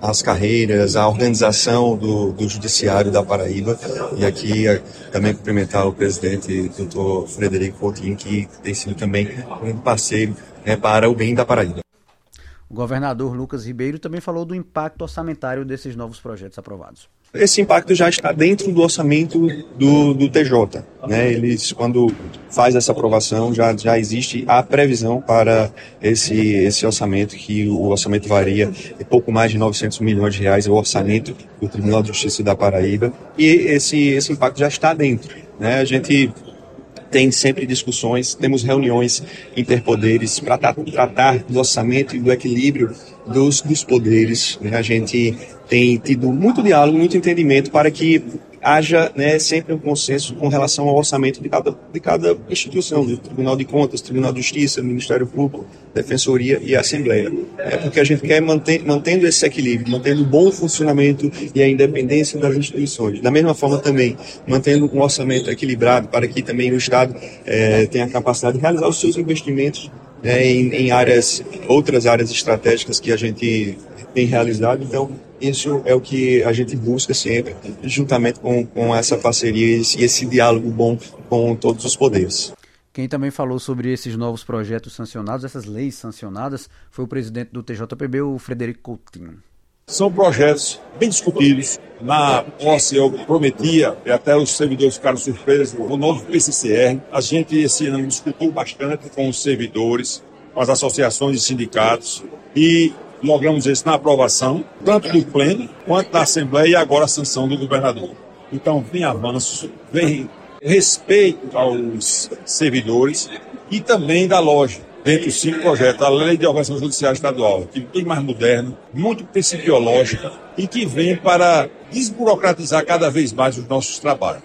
as carreiras, a organização do, do Judiciário da Paraíba. E aqui também cumprimentar o presidente, doutor Frederico Coutinho, que tem sido também um parceiro, né, para o bem da Paraíba. O governador Lucas Ribeiro também falou do impacto orçamentário desses novos projetos aprovados. Esse impacto já está dentro do orçamento do, do T J. Né? Eles, quando faz essa aprovação, já, já existe a previsão para esse, esse orçamento, que o orçamento varia de pouco mais de novecentos milhões de reais, é o orçamento do Tribunal de Justiça da Paraíba, e esse, esse impacto já está dentro. Né? A gente tem sempre discussões, temos reuniões interpoderes para tratar do orçamento e do equilíbrio dos, dos poderes. Né? A gente tem tido muito diálogo, muito entendimento para que haja, né, sempre um consenso com relação ao orçamento de cada, de cada instituição, do Tribunal de Contas, Tribunal de Justiça, Ministério Público, Defensoria e Assembleia. É porque a gente quer manter, mantendo esse equilíbrio, mantendo o bom funcionamento e a independência das instituições. Da mesma forma também, mantendo um orçamento equilibrado para que também o Estado é, tenha a capacidade de realizar os seus investimentos, né, em, em áreas, outras áreas estratégicas que a gente tem realizado. Então, isso é o que a gente busca sempre, juntamente com, com essa parceria e esse diálogo bom com todos os poderes. Quem também falou sobre esses novos projetos sancionados, essas leis sancionadas, foi o presidente do T J P B, o Frederico Coutinho. São projetos bem discutidos. Na posse eu prometia, e até os servidores ficaram surpresos, o novo P C C R. A gente esse ano discutiu bastante com os servidores, com as associações e sindicatos, e logramos isso na aprovação, tanto do Pleno quanto da Assembleia, e agora a sanção do governador. Então, vem avanços, vem respeito aos servidores e também da loja. Dentre os cinco projetos, a Lei de Organização Judiciária Estadual, que é bem mais moderno, muito principiológica e que vem para desburocratizar cada vez mais os nossos trabalhos.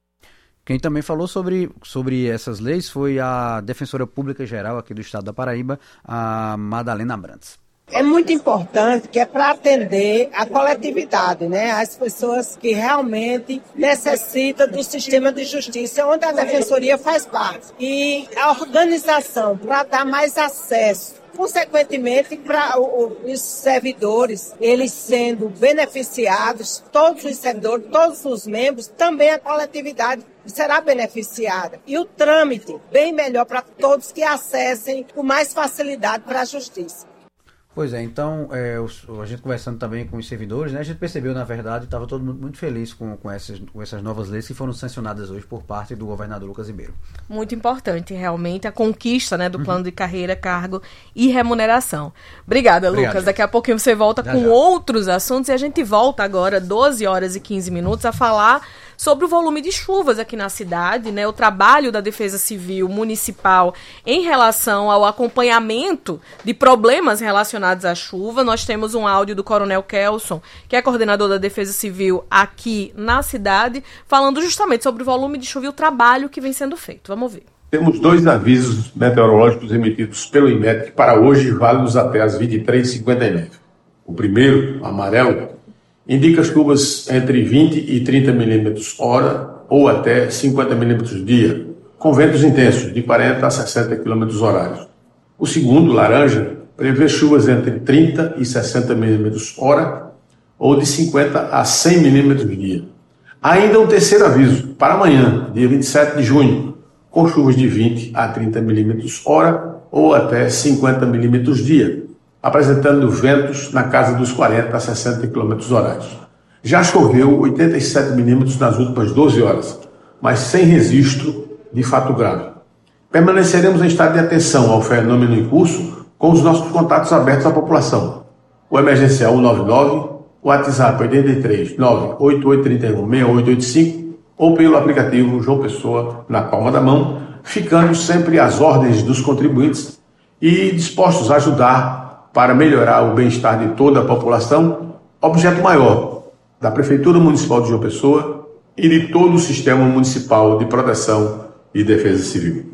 Quem também falou sobre, sobre essas leis foi a Defensora Pública Geral aqui do Estado da Paraíba, a Madalena Abrantes. É muito importante, que é para atender a coletividade, né? As pessoas que realmente necessitam do sistema de justiça, onde a Defensoria faz parte. E a organização para dar mais acesso, consequentemente, para os servidores, eles sendo beneficiados, todos os servidores, todos os membros, também a coletividade será beneficiada. E o trâmite bem melhor para todos que acessem com mais facilidade para a justiça. Pois é, então, é, a gente conversando também com os servidores, né, a gente percebeu, na verdade, estava todo mundo muito feliz com, com, essas, com essas novas leis que foram sancionadas hoje por parte do governador Lucas Ribeiro. Muito importante, realmente, a conquista, né, do plano uhum. de carreira, cargo e remuneração. Obrigada, Obrigado, Lucas. Gente. Daqui a pouquinho você volta já, com já. outros assuntos, e a gente volta agora, doze horas e quinze minutos, a falar sobre o volume de chuvas aqui na cidade, né, o trabalho da Defesa Civil Municipal em relação ao acompanhamento de problemas relacionados à chuva. Nós temos um áudio do Coronel Kelson, que é coordenador da Defesa Civil aqui na cidade, falando justamente sobre o volume de chuva e o trabalho que vem sendo feito. Vamos ver. Temos dois avisos meteorológicos emitidos pelo IMET, que para hoje válidos até as vinte e três e cinquenta e nove. O primeiro, amarelo, indica chuvas entre vinte e trinta milímetros hora ou até cinquenta milímetros dia, com ventos intensos de quarenta a sessenta quilômetros horários. O segundo, laranja, prevê chuvas entre trinta e sessenta milímetros hora ou de cinquenta a cem milímetros dia. Ainda um terceiro aviso, para amanhã, dia vinte e sete de junho, com chuvas de vinte a trinta milímetros hora ou até cinquenta milímetros dia, apresentando ventos na casa dos quarenta a sessenta quilômetros horários. Já choveu oitenta e sete milímetros nas últimas doze horas, mas sem registro de fato grave. Permaneceremos em estado de atenção ao fenômeno em curso com os nossos contatos abertos à população. O emergencial cento e noventa e nove, o WhatsApp oito três nove oito oito três um seis oito oito cinco ou pelo aplicativo João Pessoa na palma da mão, ficando sempre às ordens dos contribuintes e dispostos a ajudar para melhorar o bem-estar de toda a população, objeto maior da Prefeitura Municipal de João Pessoa e de todo o Sistema Municipal de Proteção e Defesa Civil.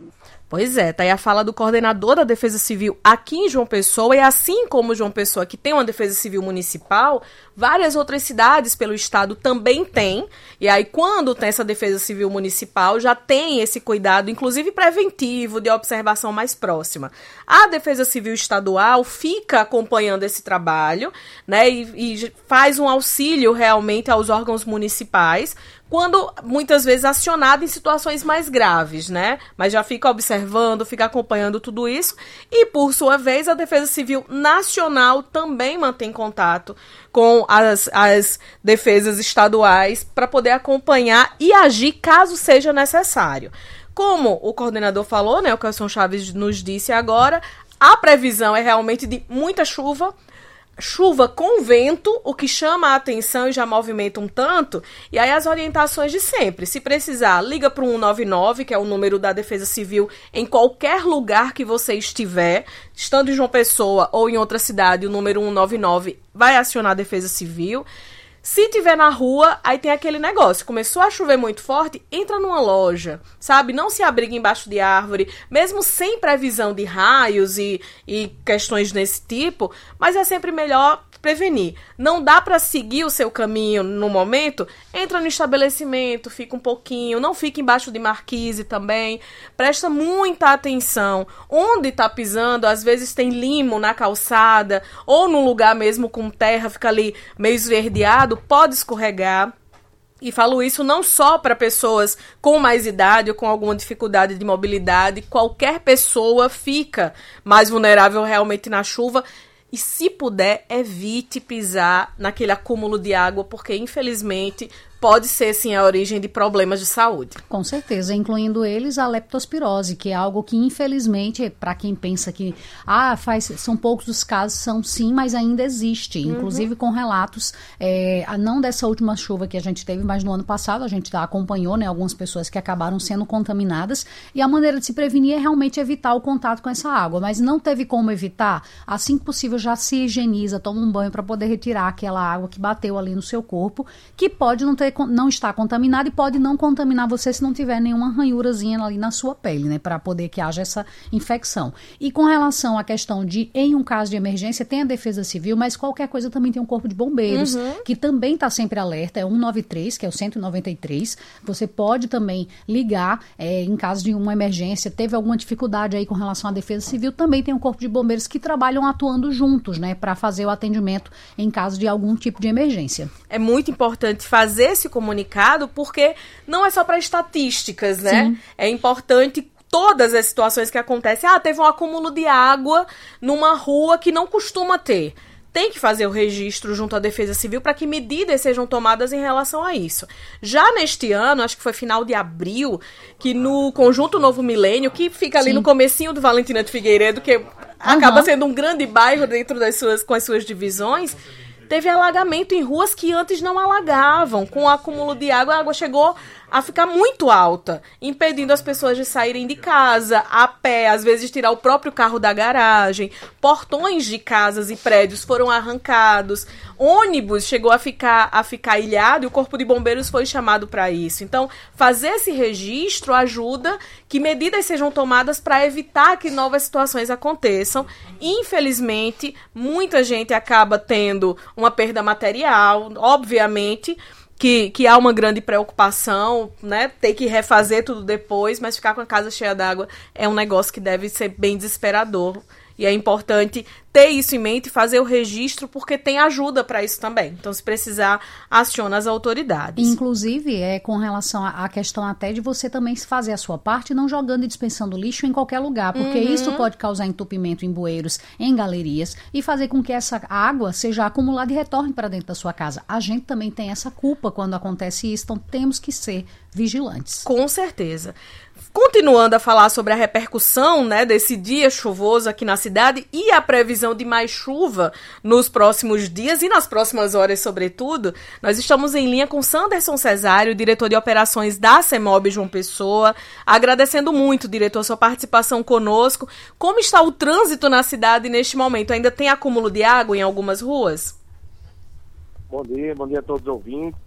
Pois é, tá aí a fala do coordenador da Defesa Civil aqui em João Pessoa, e assim como João Pessoa, que tem uma Defesa Civil municipal, várias outras cidades pelo estado também têm, e aí quando tem essa Defesa Civil municipal, já tem esse cuidado, inclusive preventivo, de observação mais próxima. A Defesa Civil estadual fica acompanhando esse trabalho, né, e, e faz um auxílio realmente aos órgãos municipais, quando muitas vezes acionado em situações mais graves, né? Mas já fica observando, fica acompanhando tudo isso. E, por sua vez, a Defesa Civil Nacional também mantém contato com as, as defesas estaduais para poder acompanhar e agir caso seja necessário. Como o coordenador falou, né? O Kelson Chaves nos disse agora, a previsão é realmente de muita chuva, chuva com vento, o que chama a atenção e já movimenta um tanto, e aí as orientações de sempre. Se precisar, liga para o um nove nove, que é o número da Defesa Civil, em qualquer lugar que você estiver, estando em João Pessoa ou em outra cidade, o número um nove nove vai acionar a Defesa Civil. Se tiver na rua, aí tem aquele negócio, começou a chover muito forte, entra numa loja, sabe? Não se abriga embaixo de árvore, mesmo sem previsão de raios e, e questões desse tipo, mas é sempre melhor prevenir. Não dá para seguir o seu caminho no momento, entra no estabelecimento, fica um pouquinho, não fica embaixo de marquise também, presta muita atenção. Onde tá pisando, às vezes tem limo na calçada, ou num lugar mesmo com terra, fica ali meio esverdeado, pode escorregar. E falo isso não só para pessoas com mais idade ou com alguma dificuldade de mobilidade, qualquer pessoa fica mais vulnerável realmente na chuva. E se puder, evite pisar naquele acúmulo de água, porque infelizmente pode ser sim a origem de problemas de saúde. Com certeza, incluindo eles a leptospirose, que é algo que infelizmente, para quem pensa que ah, faz, são poucos os casos, são sim, mas ainda existe, uhum. Inclusive com relatos, é, não dessa última chuva que a gente teve, mas no ano passado a gente acompanhou, né, algumas pessoas que acabaram sendo contaminadas, e a maneira de se prevenir é realmente evitar o contato com essa água, mas não teve como evitar, assim que possível já se higieniza, toma um banho para poder retirar aquela água que bateu ali no seu corpo, que pode não ter não está contaminado e pode não contaminar você se não tiver nenhuma ranhurazinha ali na sua pele, né, para poder que haja essa infecção. E com relação à questão de, em um caso de emergência, tem a Defesa Civil, mas qualquer coisa também tem um corpo de bombeiros, uhum. que também está sempre alerta, é um nove três, que é o cento e noventa e três, você pode também ligar é, em caso de uma emergência, teve alguma dificuldade aí com relação à Defesa Civil, também tem um corpo de bombeiros que trabalham atuando juntos, né, para fazer o atendimento em caso de algum tipo de emergência. É muito importante fazer esse comunicado, porque não é só para estatísticas, né? Sim. É importante todas as situações que acontecem. Ah, teve um acúmulo de água numa rua que não costuma ter. Tem que fazer o registro junto à Defesa Civil para que medidas sejam tomadas em relação a isso. Já neste ano, acho que foi final de abril, que no Conjunto Novo Milênio, que fica ali Sim. no comecinho do Valentina de Figueiredo, que uhum. acaba sendo um grande bairro dentro das suas, com as suas divisões, teve alagamento em ruas que antes não alagavam. Com o acúmulo de água, a água chegou a ficar muito alta, impedindo as pessoas de saírem de casa, a pé, às vezes tirar o próprio carro da garagem. Portões de casas e prédios foram arrancados. Ônibus chegou a ficar, a ficar ilhado e o Corpo de Bombeiros foi chamado para isso. Então, fazer esse registro ajuda que medidas sejam tomadas para evitar que novas situações aconteçam. Infelizmente, muita gente acaba tendo uma perda material, obviamente, que, que há uma grande preocupação, né? Ter que refazer tudo depois, mas ficar com a casa cheia d'água é um negócio que deve ser bem desesperador. E é importante ter isso em mente e fazer o registro, porque tem ajuda para isso também. Então, se precisar, aciona as autoridades. Inclusive, é com relação à questão até de você também fazer a sua parte, não jogando e dispensando lixo em qualquer lugar, porque uhum. isso pode causar entupimento em bueiros, em galerias, e fazer com que essa água seja acumulada e retorne para dentro da sua casa. A gente também tem essa culpa quando acontece isso, então temos que ser vigilantes. Com certeza. Continuando a falar sobre a repercussão, né, desse dia chuvoso aqui na cidade e a previsão de mais chuva nos próximos dias e nas próximas horas, sobretudo, nós estamos em linha com Sanderson Cesário, diretor de operações da CEMOB João Pessoa. Agradecendo muito, diretor, sua participação conosco. Como está o trânsito na cidade neste momento? Ainda tem acúmulo de água em algumas ruas? Bom dia, bom dia a todos os ouvintes.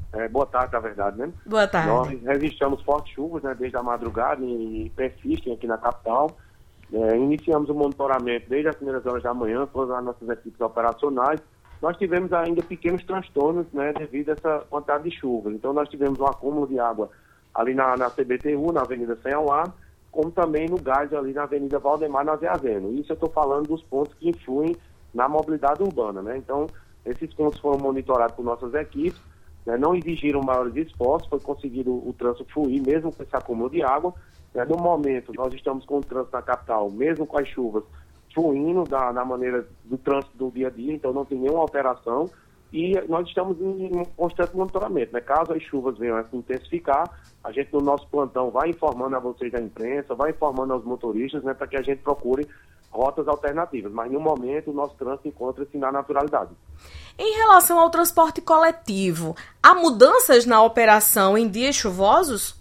É, boa tarde, na verdade, né? Boa tarde. Nós registramos fortes chuvas, né, desde a madrugada e persistem aqui na capital. É, iniciamos o monitoramento desde as primeiras horas da manhã, todas as nossas equipes operacionais. Nós tivemos ainda pequenos transtornos, né, devido a essa quantidade de chuvas. Então, nós tivemos um acúmulo de água ali na, na C B T U, na Avenida Senhauá, como também no gás ali na Avenida Valdemar Naziazeno. Isso eu estou falando dos pontos que influem na mobilidade urbana, né? Então, esses pontos foram monitorados por nossas equipes, né, não exigiram maiores esforços, foi conseguido o trânsito fluir, mesmo com esse acúmulo de água. Né? No momento, nós estamos com o trânsito na capital, mesmo com as chuvas, fluindo da, da maneira do trânsito do dia a dia, então não tem nenhuma alteração. E nós estamos em um constante monitoramento, né? Caso as chuvas venham a se intensificar, a gente no nosso plantão vai informando a vocês da imprensa, vai informando aos motoristas, né, para que a gente procure rotas alternativas. Mas no momento o nosso trânsito encontra-se na naturalidade. Em relação ao transporte coletivo, há mudanças na operação em dias chuvosos?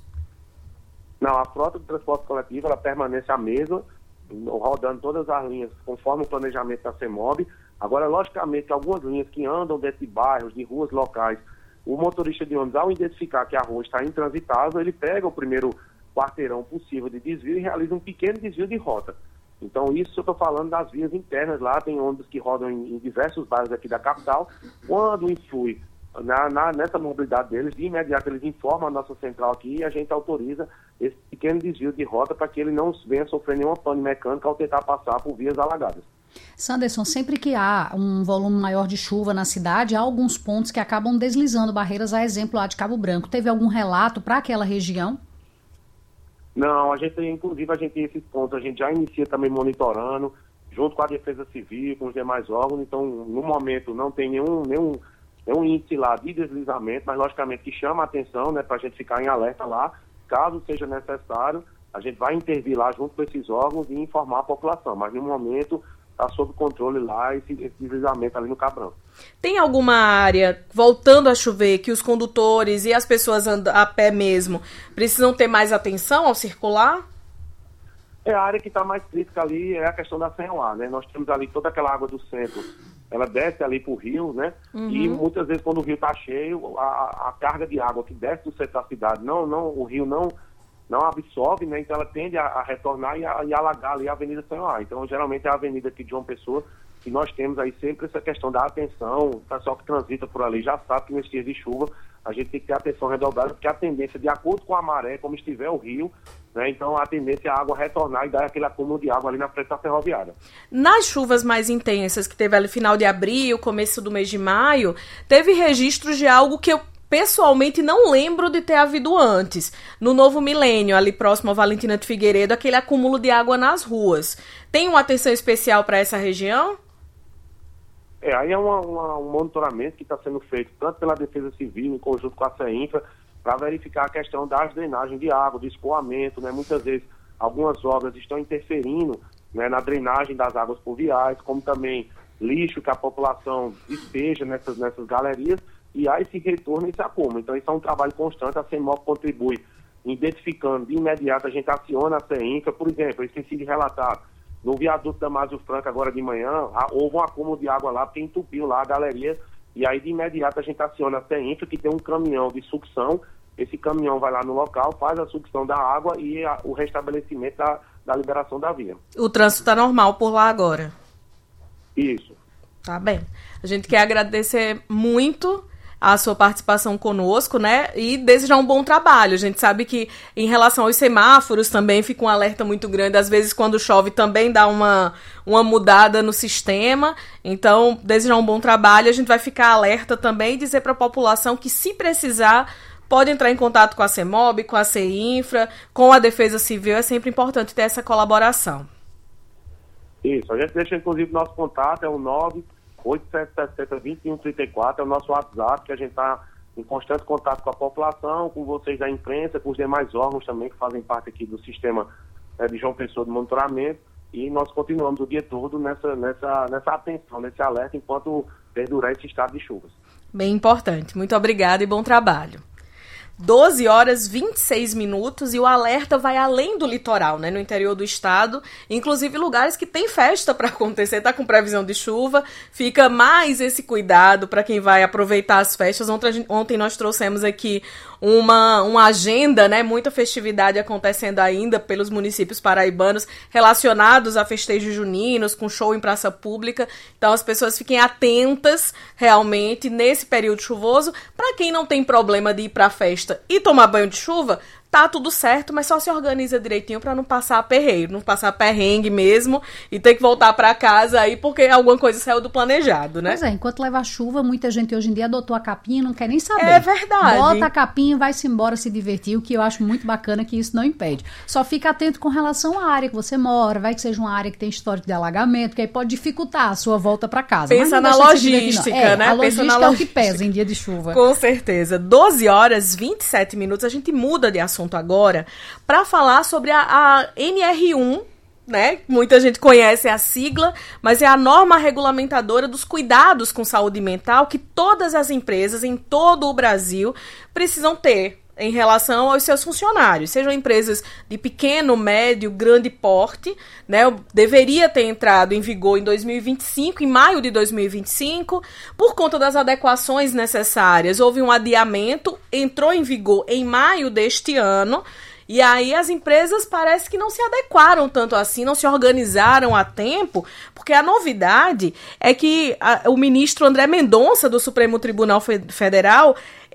Não, a frota de transporte coletivo ela permanece a mesma, rodando todas as linhas conforme o planejamento da CEMOB. Agora, logicamente, algumas linhas que andam dentro de bairros, de ruas locais, o motorista de ônibus, ao identificar que a rua está intransitável, ele pega o primeiro quarteirão possível de desvio e realiza um pequeno desvio de rota. Então, isso eu estou falando das vias internas lá, tem ônibus que rodam em, em diversos bairros aqui da capital. Quando influi na, na, nessa mobilidade deles, de imediato eles informam a nossa central aqui e a gente autoriza esse pequeno desvio de rota para que ele não venha sofrer nenhuma pane mecânica ao tentar passar por vias alagadas. Sanderson, sempre que há um volume maior de chuva na cidade, há alguns pontos que acabam deslizando barreiras, a exemplo lá de Cabo Branco. Teve algum relato para aquela região? Não, a gente, inclusive, a gente tem esses pontos, a gente já inicia também monitorando, junto com a Defesa Civil, com os demais órgãos. Então, no momento, não tem nenhum, nenhum, nenhum índice lá de deslizamento, mas, logicamente, que chama a atenção, né, para a gente ficar em alerta lá. Caso seja necessário, a gente vai intervir lá junto com esses órgãos e informar a população. Mas, no momento, está sob controle lá esse, esse deslizamento ali no Cabrão. Tem alguma área, voltando a chover, que os condutores e as pessoas andam a pé mesmo precisam ter mais atenção ao circular? É a área que está mais crítica ali, é a questão da Senhauá, né? Nós temos ali toda aquela água do centro, ela desce ali para o rio, né? Uhum. E muitas vezes quando o rio está cheio, a, a carga de água que desce do centro da cidade, não, não, o rio não... não absorve, né? Então ela tende a, a retornar e, a, e alagar ali a Avenida Senhauá. Então, geralmente é a avenida aqui de João Pessoa, que nós temos aí sempre essa questão da atenção. O pessoal que transita por ali já sabe que nesses dias de chuva a gente tem que ter atenção redobrada, porque a tendência, de acordo com a maré, como estiver o rio, né? Então a tendência é a água retornar e dar aquele acúmulo de água ali na frente da ferroviária. Nas chuvas mais intensas que teve ali final de abril, começo do mês de maio, teve registros de algo que eu pessoalmente não lembro de ter havido antes. No Novo Milênio, ali próximo ao Valentina de Figueiredo, aquele acúmulo de água nas ruas. Tem uma atenção especial para essa região? É, aí é uma, uma, um monitoramento que está sendo feito tanto pela Defesa Civil, em conjunto com a CEINFRA, para verificar a questão das drenagens de água, do escoamento, né? Muitas vezes algumas obras estão interferindo, né, na drenagem das águas pluviais, como também lixo que a população despeja nessas, nessas galerias, e há esse retorno e esse acúmulo. Então, isso é um trabalho constante. A CEMOB contribui identificando de imediato, a gente aciona a CEINFRA. Por exemplo, eu esqueci de relatar, no viaduto Damásio Franco, agora de manhã, houve um acúmulo de água lá, porque entupiu lá a galeria, e aí de imediato a gente aciona a CEINFRA, que tem um caminhão de sucção. Esse caminhão vai lá no local, faz a sucção da água e a, o restabelecimento da, da liberação da via. O trânsito está normal por lá agora? Isso. Tá bem. A gente quer agradecer muito a sua participação conosco, né, e desejar um bom trabalho. A gente sabe que em relação aos semáforos também fica um alerta muito grande, às vezes quando chove também dá uma, uma mudada no sistema, então desejar um bom trabalho. A gente vai ficar alerta também e dizer para a população que, se precisar, pode entrar em contato com a CEMOB, com a CEINFRA, com a Defesa Civil. É sempre importante ter essa colaboração. Isso, a gente deixa inclusive nosso contato, é o nove oito sete sete sete, dois um três quatro, é o nosso WhatsApp, que a gente está em constante contato com a população, com vocês da imprensa, com os demais órgãos também que fazem parte aqui do sistema, né, de João Pessoa de monitoramento, e nós continuamos o dia todo nessa, nessa, nessa atenção, nesse alerta, enquanto perdurar esse estado de chuvas. Bem importante. Muito obrigada e bom trabalho. doze horas e vinte e seis minutos, e o alerta vai além do litoral, né, no interior do estado, inclusive lugares que tem festa para acontecer, tá com previsão de chuva, fica mais esse cuidado para quem vai aproveitar as festas. Ontem, ontem nós trouxemos aqui uma, uma agenda, né, muita festividade acontecendo ainda pelos municípios paraibanos relacionados a festejos juninos, com show em praça pública, então as pessoas fiquem atentas realmente nesse período chuvoso. Para quem não tem problema de ir para a festa e tomar banho de chuva, tá tudo certo, mas só se organiza direitinho pra não passar perreio, não passar perrengue mesmo e ter que voltar pra casa aí porque alguma coisa saiu do planejado, né? Pois é, enquanto leva chuva, muita gente hoje em dia adotou a capinha e não quer nem saber. É verdade. Bota a capinha e vai-se embora se divertir, o que eu acho muito bacana que isso não impede. Só fica atento com relação à área que você mora, vai que seja uma área que tem histórico de alagamento, que aí pode dificultar a sua volta pra casa. Pensa na logística, é, né? A Pensa logística na é log... o que pesa em dia de chuva. Com certeza. doze horas e vinte e sete minutos, a gente muda de assunto agora para falar sobre a, a N R um, né? Muita gente conhece a sigla, mas é a norma regulamentadora dos cuidados com saúde mental que todas as empresas em todo o Brasil precisam ter em relação aos seus funcionários, sejam empresas de pequeno, médio, grande porte, né? Deveria ter entrado em vigor em dois mil e vinte e cinco, em maio de dois mil e vinte e cinco, por conta das adequações necessárias. Houve um adiamento, entrou em vigor em maio deste ano, e aí as empresas parece que não se adequaram tanto assim, não se organizaram a tempo, porque a novidade é que a, o ministro André Mendonça, do Supremo Tribunal Federal,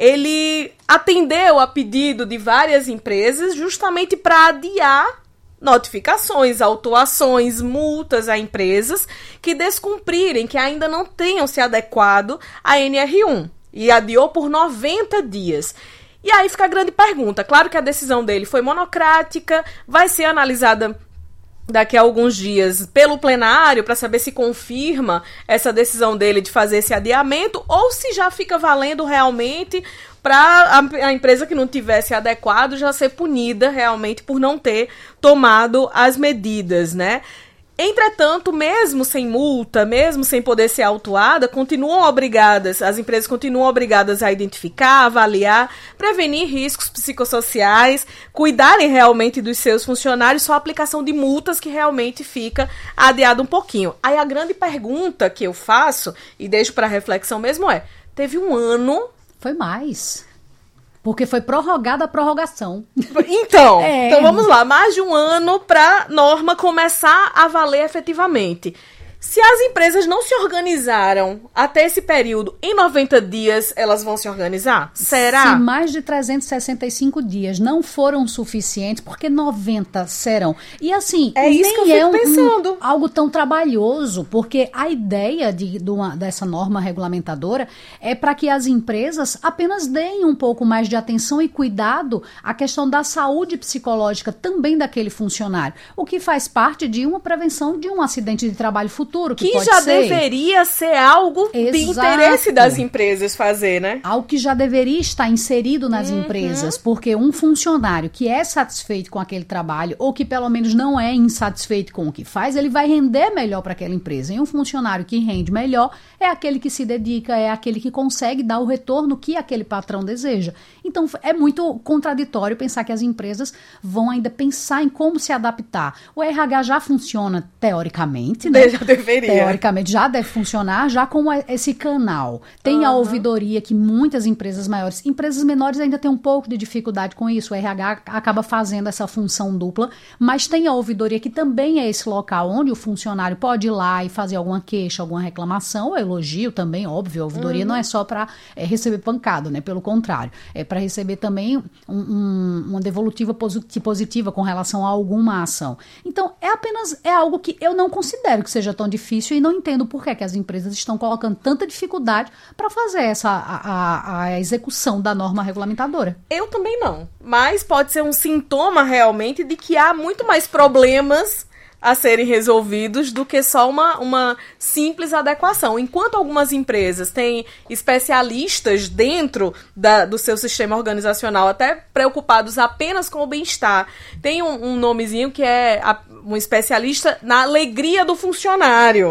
ele atendeu a pedido de várias empresas justamente para adiar notificações, autuações, multas a empresas que descumprirem, que ainda não tenham se adequado à N R um, e adiou por noventa dias. E aí fica a grande pergunta. Claro que a decisão dele foi monocrática, vai ser analisada daqui a alguns dias pelo plenário para saber se confirma essa decisão dele de fazer esse adiamento ou se já fica valendo realmente para a, a empresa que não tivesse adequado já ser punida realmente por não ter tomado as medidas, né? Entretanto, mesmo sem multa, mesmo sem poder ser autuada, continuam obrigadas, as empresas continuam obrigadas a identificar, avaliar, prevenir riscos psicossociais, cuidarem realmente dos seus funcionários, só a aplicação de multas que realmente fica adiada um pouquinho. Aí a grande pergunta que eu faço, e deixo para reflexão mesmo, é, teve um ano... Foi mais... Porque foi prorrogada a prorrogação. Então, é. então vamos lá. Mais de um ano para a norma começar a valer efetivamente. Se as empresas não se organizaram até esse período, em noventa dias elas vão se organizar? Será? Se mais de trezentos e sessenta e cinco dias não foram suficientes, porque noventa serão. E assim, é isso nem que eu é um, pensando. Um, algo tão trabalhoso, porque a ideia de, de uma, dessa norma regulamentadora é para que as empresas apenas deem um pouco mais de atenção e cuidado à questão da saúde psicológica também daquele funcionário, o que faz parte de uma prevenção de um acidente de trabalho futuro. Que, que já ser. deveria ser algo Exato. de interesse das empresas fazer, né? Algo que já deveria estar inserido nas uhum. empresas, porque um funcionário que é satisfeito com aquele trabalho, ou que pelo menos não é insatisfeito com o que faz, ele vai render melhor para aquela empresa. E um funcionário que rende melhor é aquele que se dedica, é aquele que consegue dar o retorno que aquele patrão deseja. Então é muito contraditório pensar que as empresas vão ainda pensar em como se adaptar. O R H já funciona teoricamente, né? Já deveria. Teoricamente já deve funcionar já com esse canal. Tem uhum. a ouvidoria que muitas empresas maiores, empresas menores ainda tem um pouco de dificuldade com isso, o R H acaba fazendo essa função dupla, mas tem a ouvidoria que também é esse local onde o funcionário pode ir lá e fazer alguma queixa, alguma reclamação, ou elogio também, óbvio, a ouvidoria uhum. não é só para é, receber pancada, né? Pelo contrário, é para receber também um, um, uma devolutiva positiva com relação a alguma ação. Então, é apenas, é algo que eu não considero que seja tão difícil e não entendo por que, que as empresas estão colocando tanta dificuldade para fazer essa, a, a, a execução da norma regulamentadora. Eu também não, mas pode ser um sintoma realmente de que há muito mais problemas a serem resolvidos do que só uma, uma simples adequação. Enquanto algumas empresas têm especialistas dentro da, do seu sistema organizacional, até preocupados apenas com o bem-estar, tem um, um nomezinho que é a, um especialista na alegria do funcionário.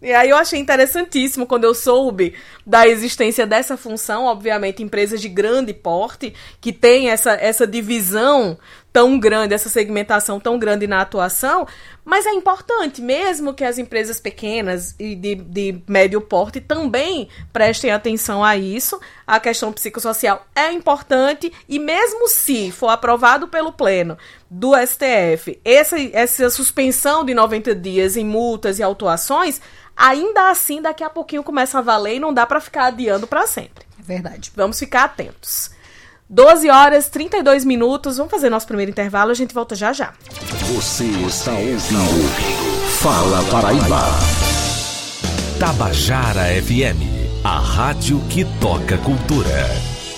E aí eu achei interessantíssimo quando eu soube da existência dessa função, obviamente empresas de grande porte, que tem essa, essa divisão tão grande, essa segmentação tão grande na atuação, mas é importante mesmo que as empresas pequenas e de, de médio porte também prestem atenção a isso. A questão psicossocial é importante e mesmo se for aprovado pelo Pleno do S T F essa, essa suspensão de noventa dias em multas e autuações, ainda assim daqui a pouquinho começa a valer e não dá para ficar adiando para sempre. É verdade. Vamos ficar atentos. doze horas e trinta e dois minutos. Vamos fazer nosso primeiro intervalo. A gente volta já já. Você está ouvindo Fala Paraíba. Tabajara F M, a rádio que toca cultura.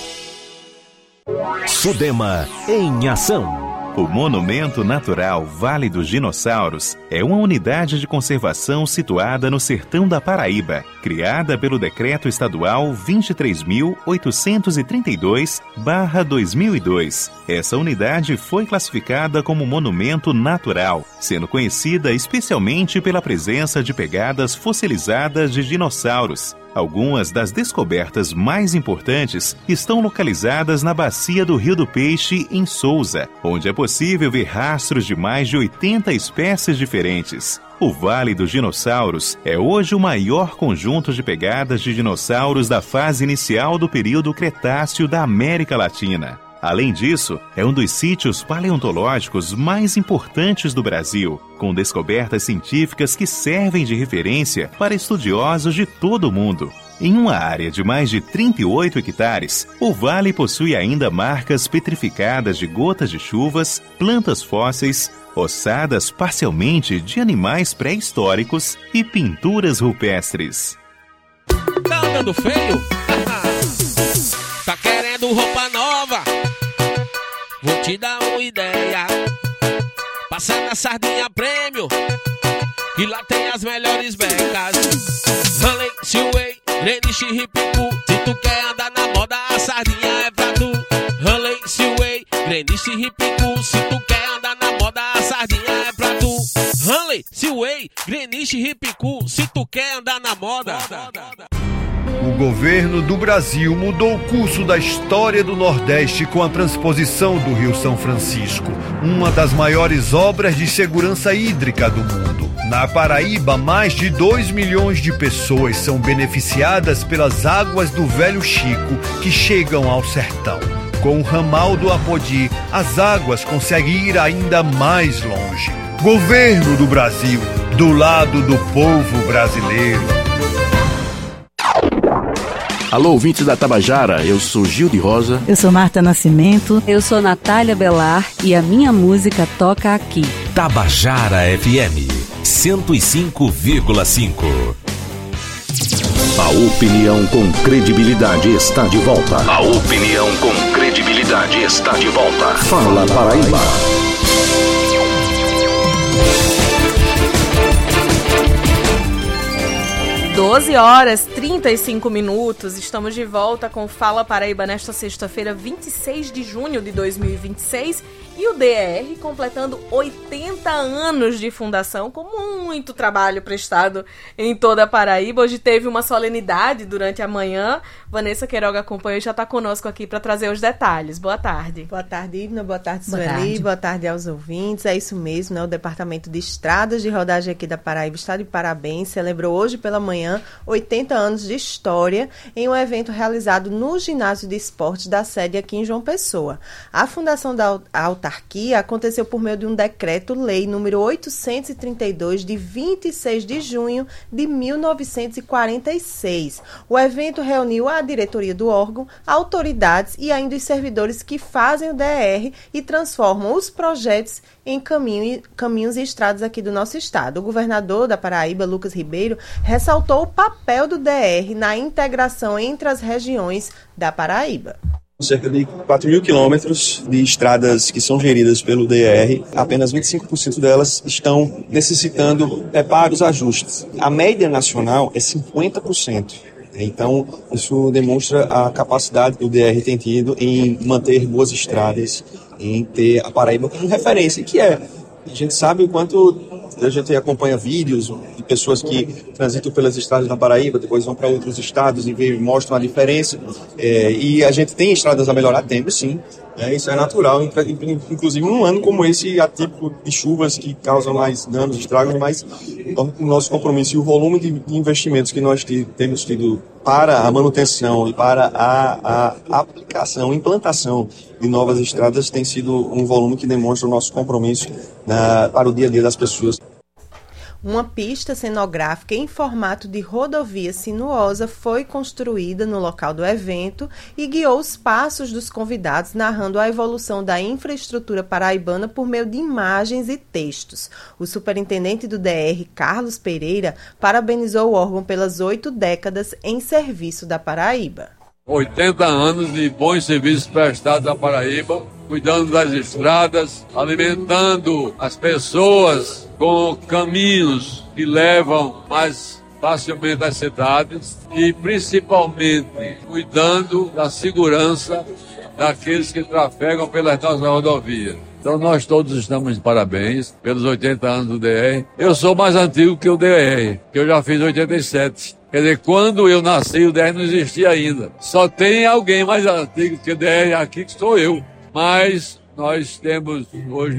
Sudema em ação. O Monumento Natural Vale dos Dinossauros é uma unidade de conservação situada no sertão da Paraíba, criada pelo Decreto Estadual vinte e três mil oitocentos e trinta e dois barra dois mil e dois. Essa unidade foi classificada como Monumento Natural, sendo conhecida especialmente pela presença de pegadas fossilizadas de dinossauros. Algumas das descobertas mais importantes estão localizadas na bacia do Rio do Peixe, em Sousa, onde é possível ver rastros de mais de oitenta espécies diferentes. O Vale dos Dinossauros é hoje o maior conjunto de pegadas de dinossauros da fase inicial do período Cretáceo da América Latina. Além disso, é um dos sítios paleontológicos mais importantes do Brasil, com descobertas científicas que servem de referência para estudiosos de todo o mundo. Em uma área de mais de trinta e oito hectares, o vale possui ainda marcas petrificadas de gotas de chuvas, plantas fósseis, ossadas parcialmente de animais pré-históricos e pinturas rupestres. Tá andando feio? Tá querendo roupa nova? Vou te dar uma ideia. Passa na Sardinha Prêmio, que lá tem as melhores becas. Hanley, Silway, Greenwich, Ripicu. Se tu quer andar na moda, a Sardinha é pra tu. Hanley, Silway, Greenwich, Ripicu. Se tu quer andar na moda, a Sardinha é pra tu. Hanley, Silway, Greenwich, Ripicu. Se tu quer andar na moda. O governo do Brasil mudou o curso da história do Nordeste com a transposição do Rio São Francisco, uma das maiores obras de segurança hídrica do mundo. Na Paraíba, mais de dois milhões de pessoas são beneficiadas pelas águas do Velho Chico que chegam ao sertão. Com o ramal do Apodi, as águas conseguem ir ainda mais longe. Governo do Brasil, do lado do povo brasileiro. Alô, ouvintes da Tabajara, eu sou Gil de Rosa. Eu sou Marta Nascimento. Eu sou Natália Belar e a minha música toca aqui. Tabajara F M cento e cinco vírgula cinco. A opinião com credibilidade está de volta. A opinião com credibilidade está de volta. Fala Paraíba. doze horas e trinta e cinco minutos, estamos de volta com Fala Paraíba nesta sexta-feira, vinte e seis de junho de dois mil e vinte e seis, e o D E R completando oitenta anos de fundação, com muito trabalho prestado em toda a Paraíba. Hoje teve uma solenidade durante a manhã. Vanessa Queiroga acompanhou e já está conosco aqui para trazer os detalhes. Boa tarde. Boa tarde, Ibna. Boa tarde, Boa Sueli. tarde. Boa tarde aos ouvintes. É isso mesmo, né? O Departamento de Estradas de Rodagem aqui da Paraíba está de parabéns. Celebrou hoje pela manhã oitenta anos de história em um evento realizado no Ginásio de Esportes da sede aqui em João Pessoa. A fundação da autarquia aconteceu por meio de um decreto-lei número oitocentos e trinta e dois de vinte e seis de junho de mil novecentos e quarenta e seis. O evento reuniu a diretoria do órgão, autoridades e ainda os servidores que fazem o D E R e transformam os projetos em caminho, caminhos e estradas aqui do nosso estado. O governador da Paraíba, Lucas Ribeiro, ressaltou o papel do D E R na integração entre as regiões da Paraíba. Cerca de quatro mil quilômetros de estradas que são geridas pelo D E R, apenas vinte e cinco por cento delas estão necessitando reparos, ajustes. A média nacional é cinquenta por cento. Então, isso demonstra a capacidade que o D E R tem tido em manter boas estradas, em ter a Paraíba como referência, que é. A gente sabe o quanto A gente acompanha vídeos de pessoas que transitam pelas estradas da Paraíba, depois vão para outros estados e vê, mostram a diferença. É, e a gente tem estradas a melhorar, temos sim. É, isso é natural, inclusive num ano como esse, atípico de chuvas que causam mais danos, estragos, mas o nosso compromisso e o volume de investimentos que nós temos tido para a manutenção e para a, a aplicação, implantação de novas estradas tem sido um volume que demonstra o nosso compromisso na, para o dia a dia das pessoas. Uma pista cenográfica em formato de rodovia sinuosa foi construída no local do evento e guiou os passos dos convidados, narrando a evolução da infraestrutura paraibana por meio de imagens e textos. O superintendente do D R, Carlos Pereira, parabenizou o órgão pelas oito décadas em serviço da Paraíba. oitenta anos de bons serviços prestados à Paraíba, cuidando das estradas, alimentando as pessoas com caminhos que levam mais facilmente às cidades e principalmente cuidando da segurança daqueles que trafegam pelas nossas rodovias. Então nós todos estamos de parabéns pelos oitenta anos do D R. Eu sou mais antigo que o D R, que eu já fiz oitenta e sete. Quer dizer, quando eu nasci, o D R não existia ainda. Só tem alguém mais antigo que o D R aqui, que sou eu. Mas nós temos hoje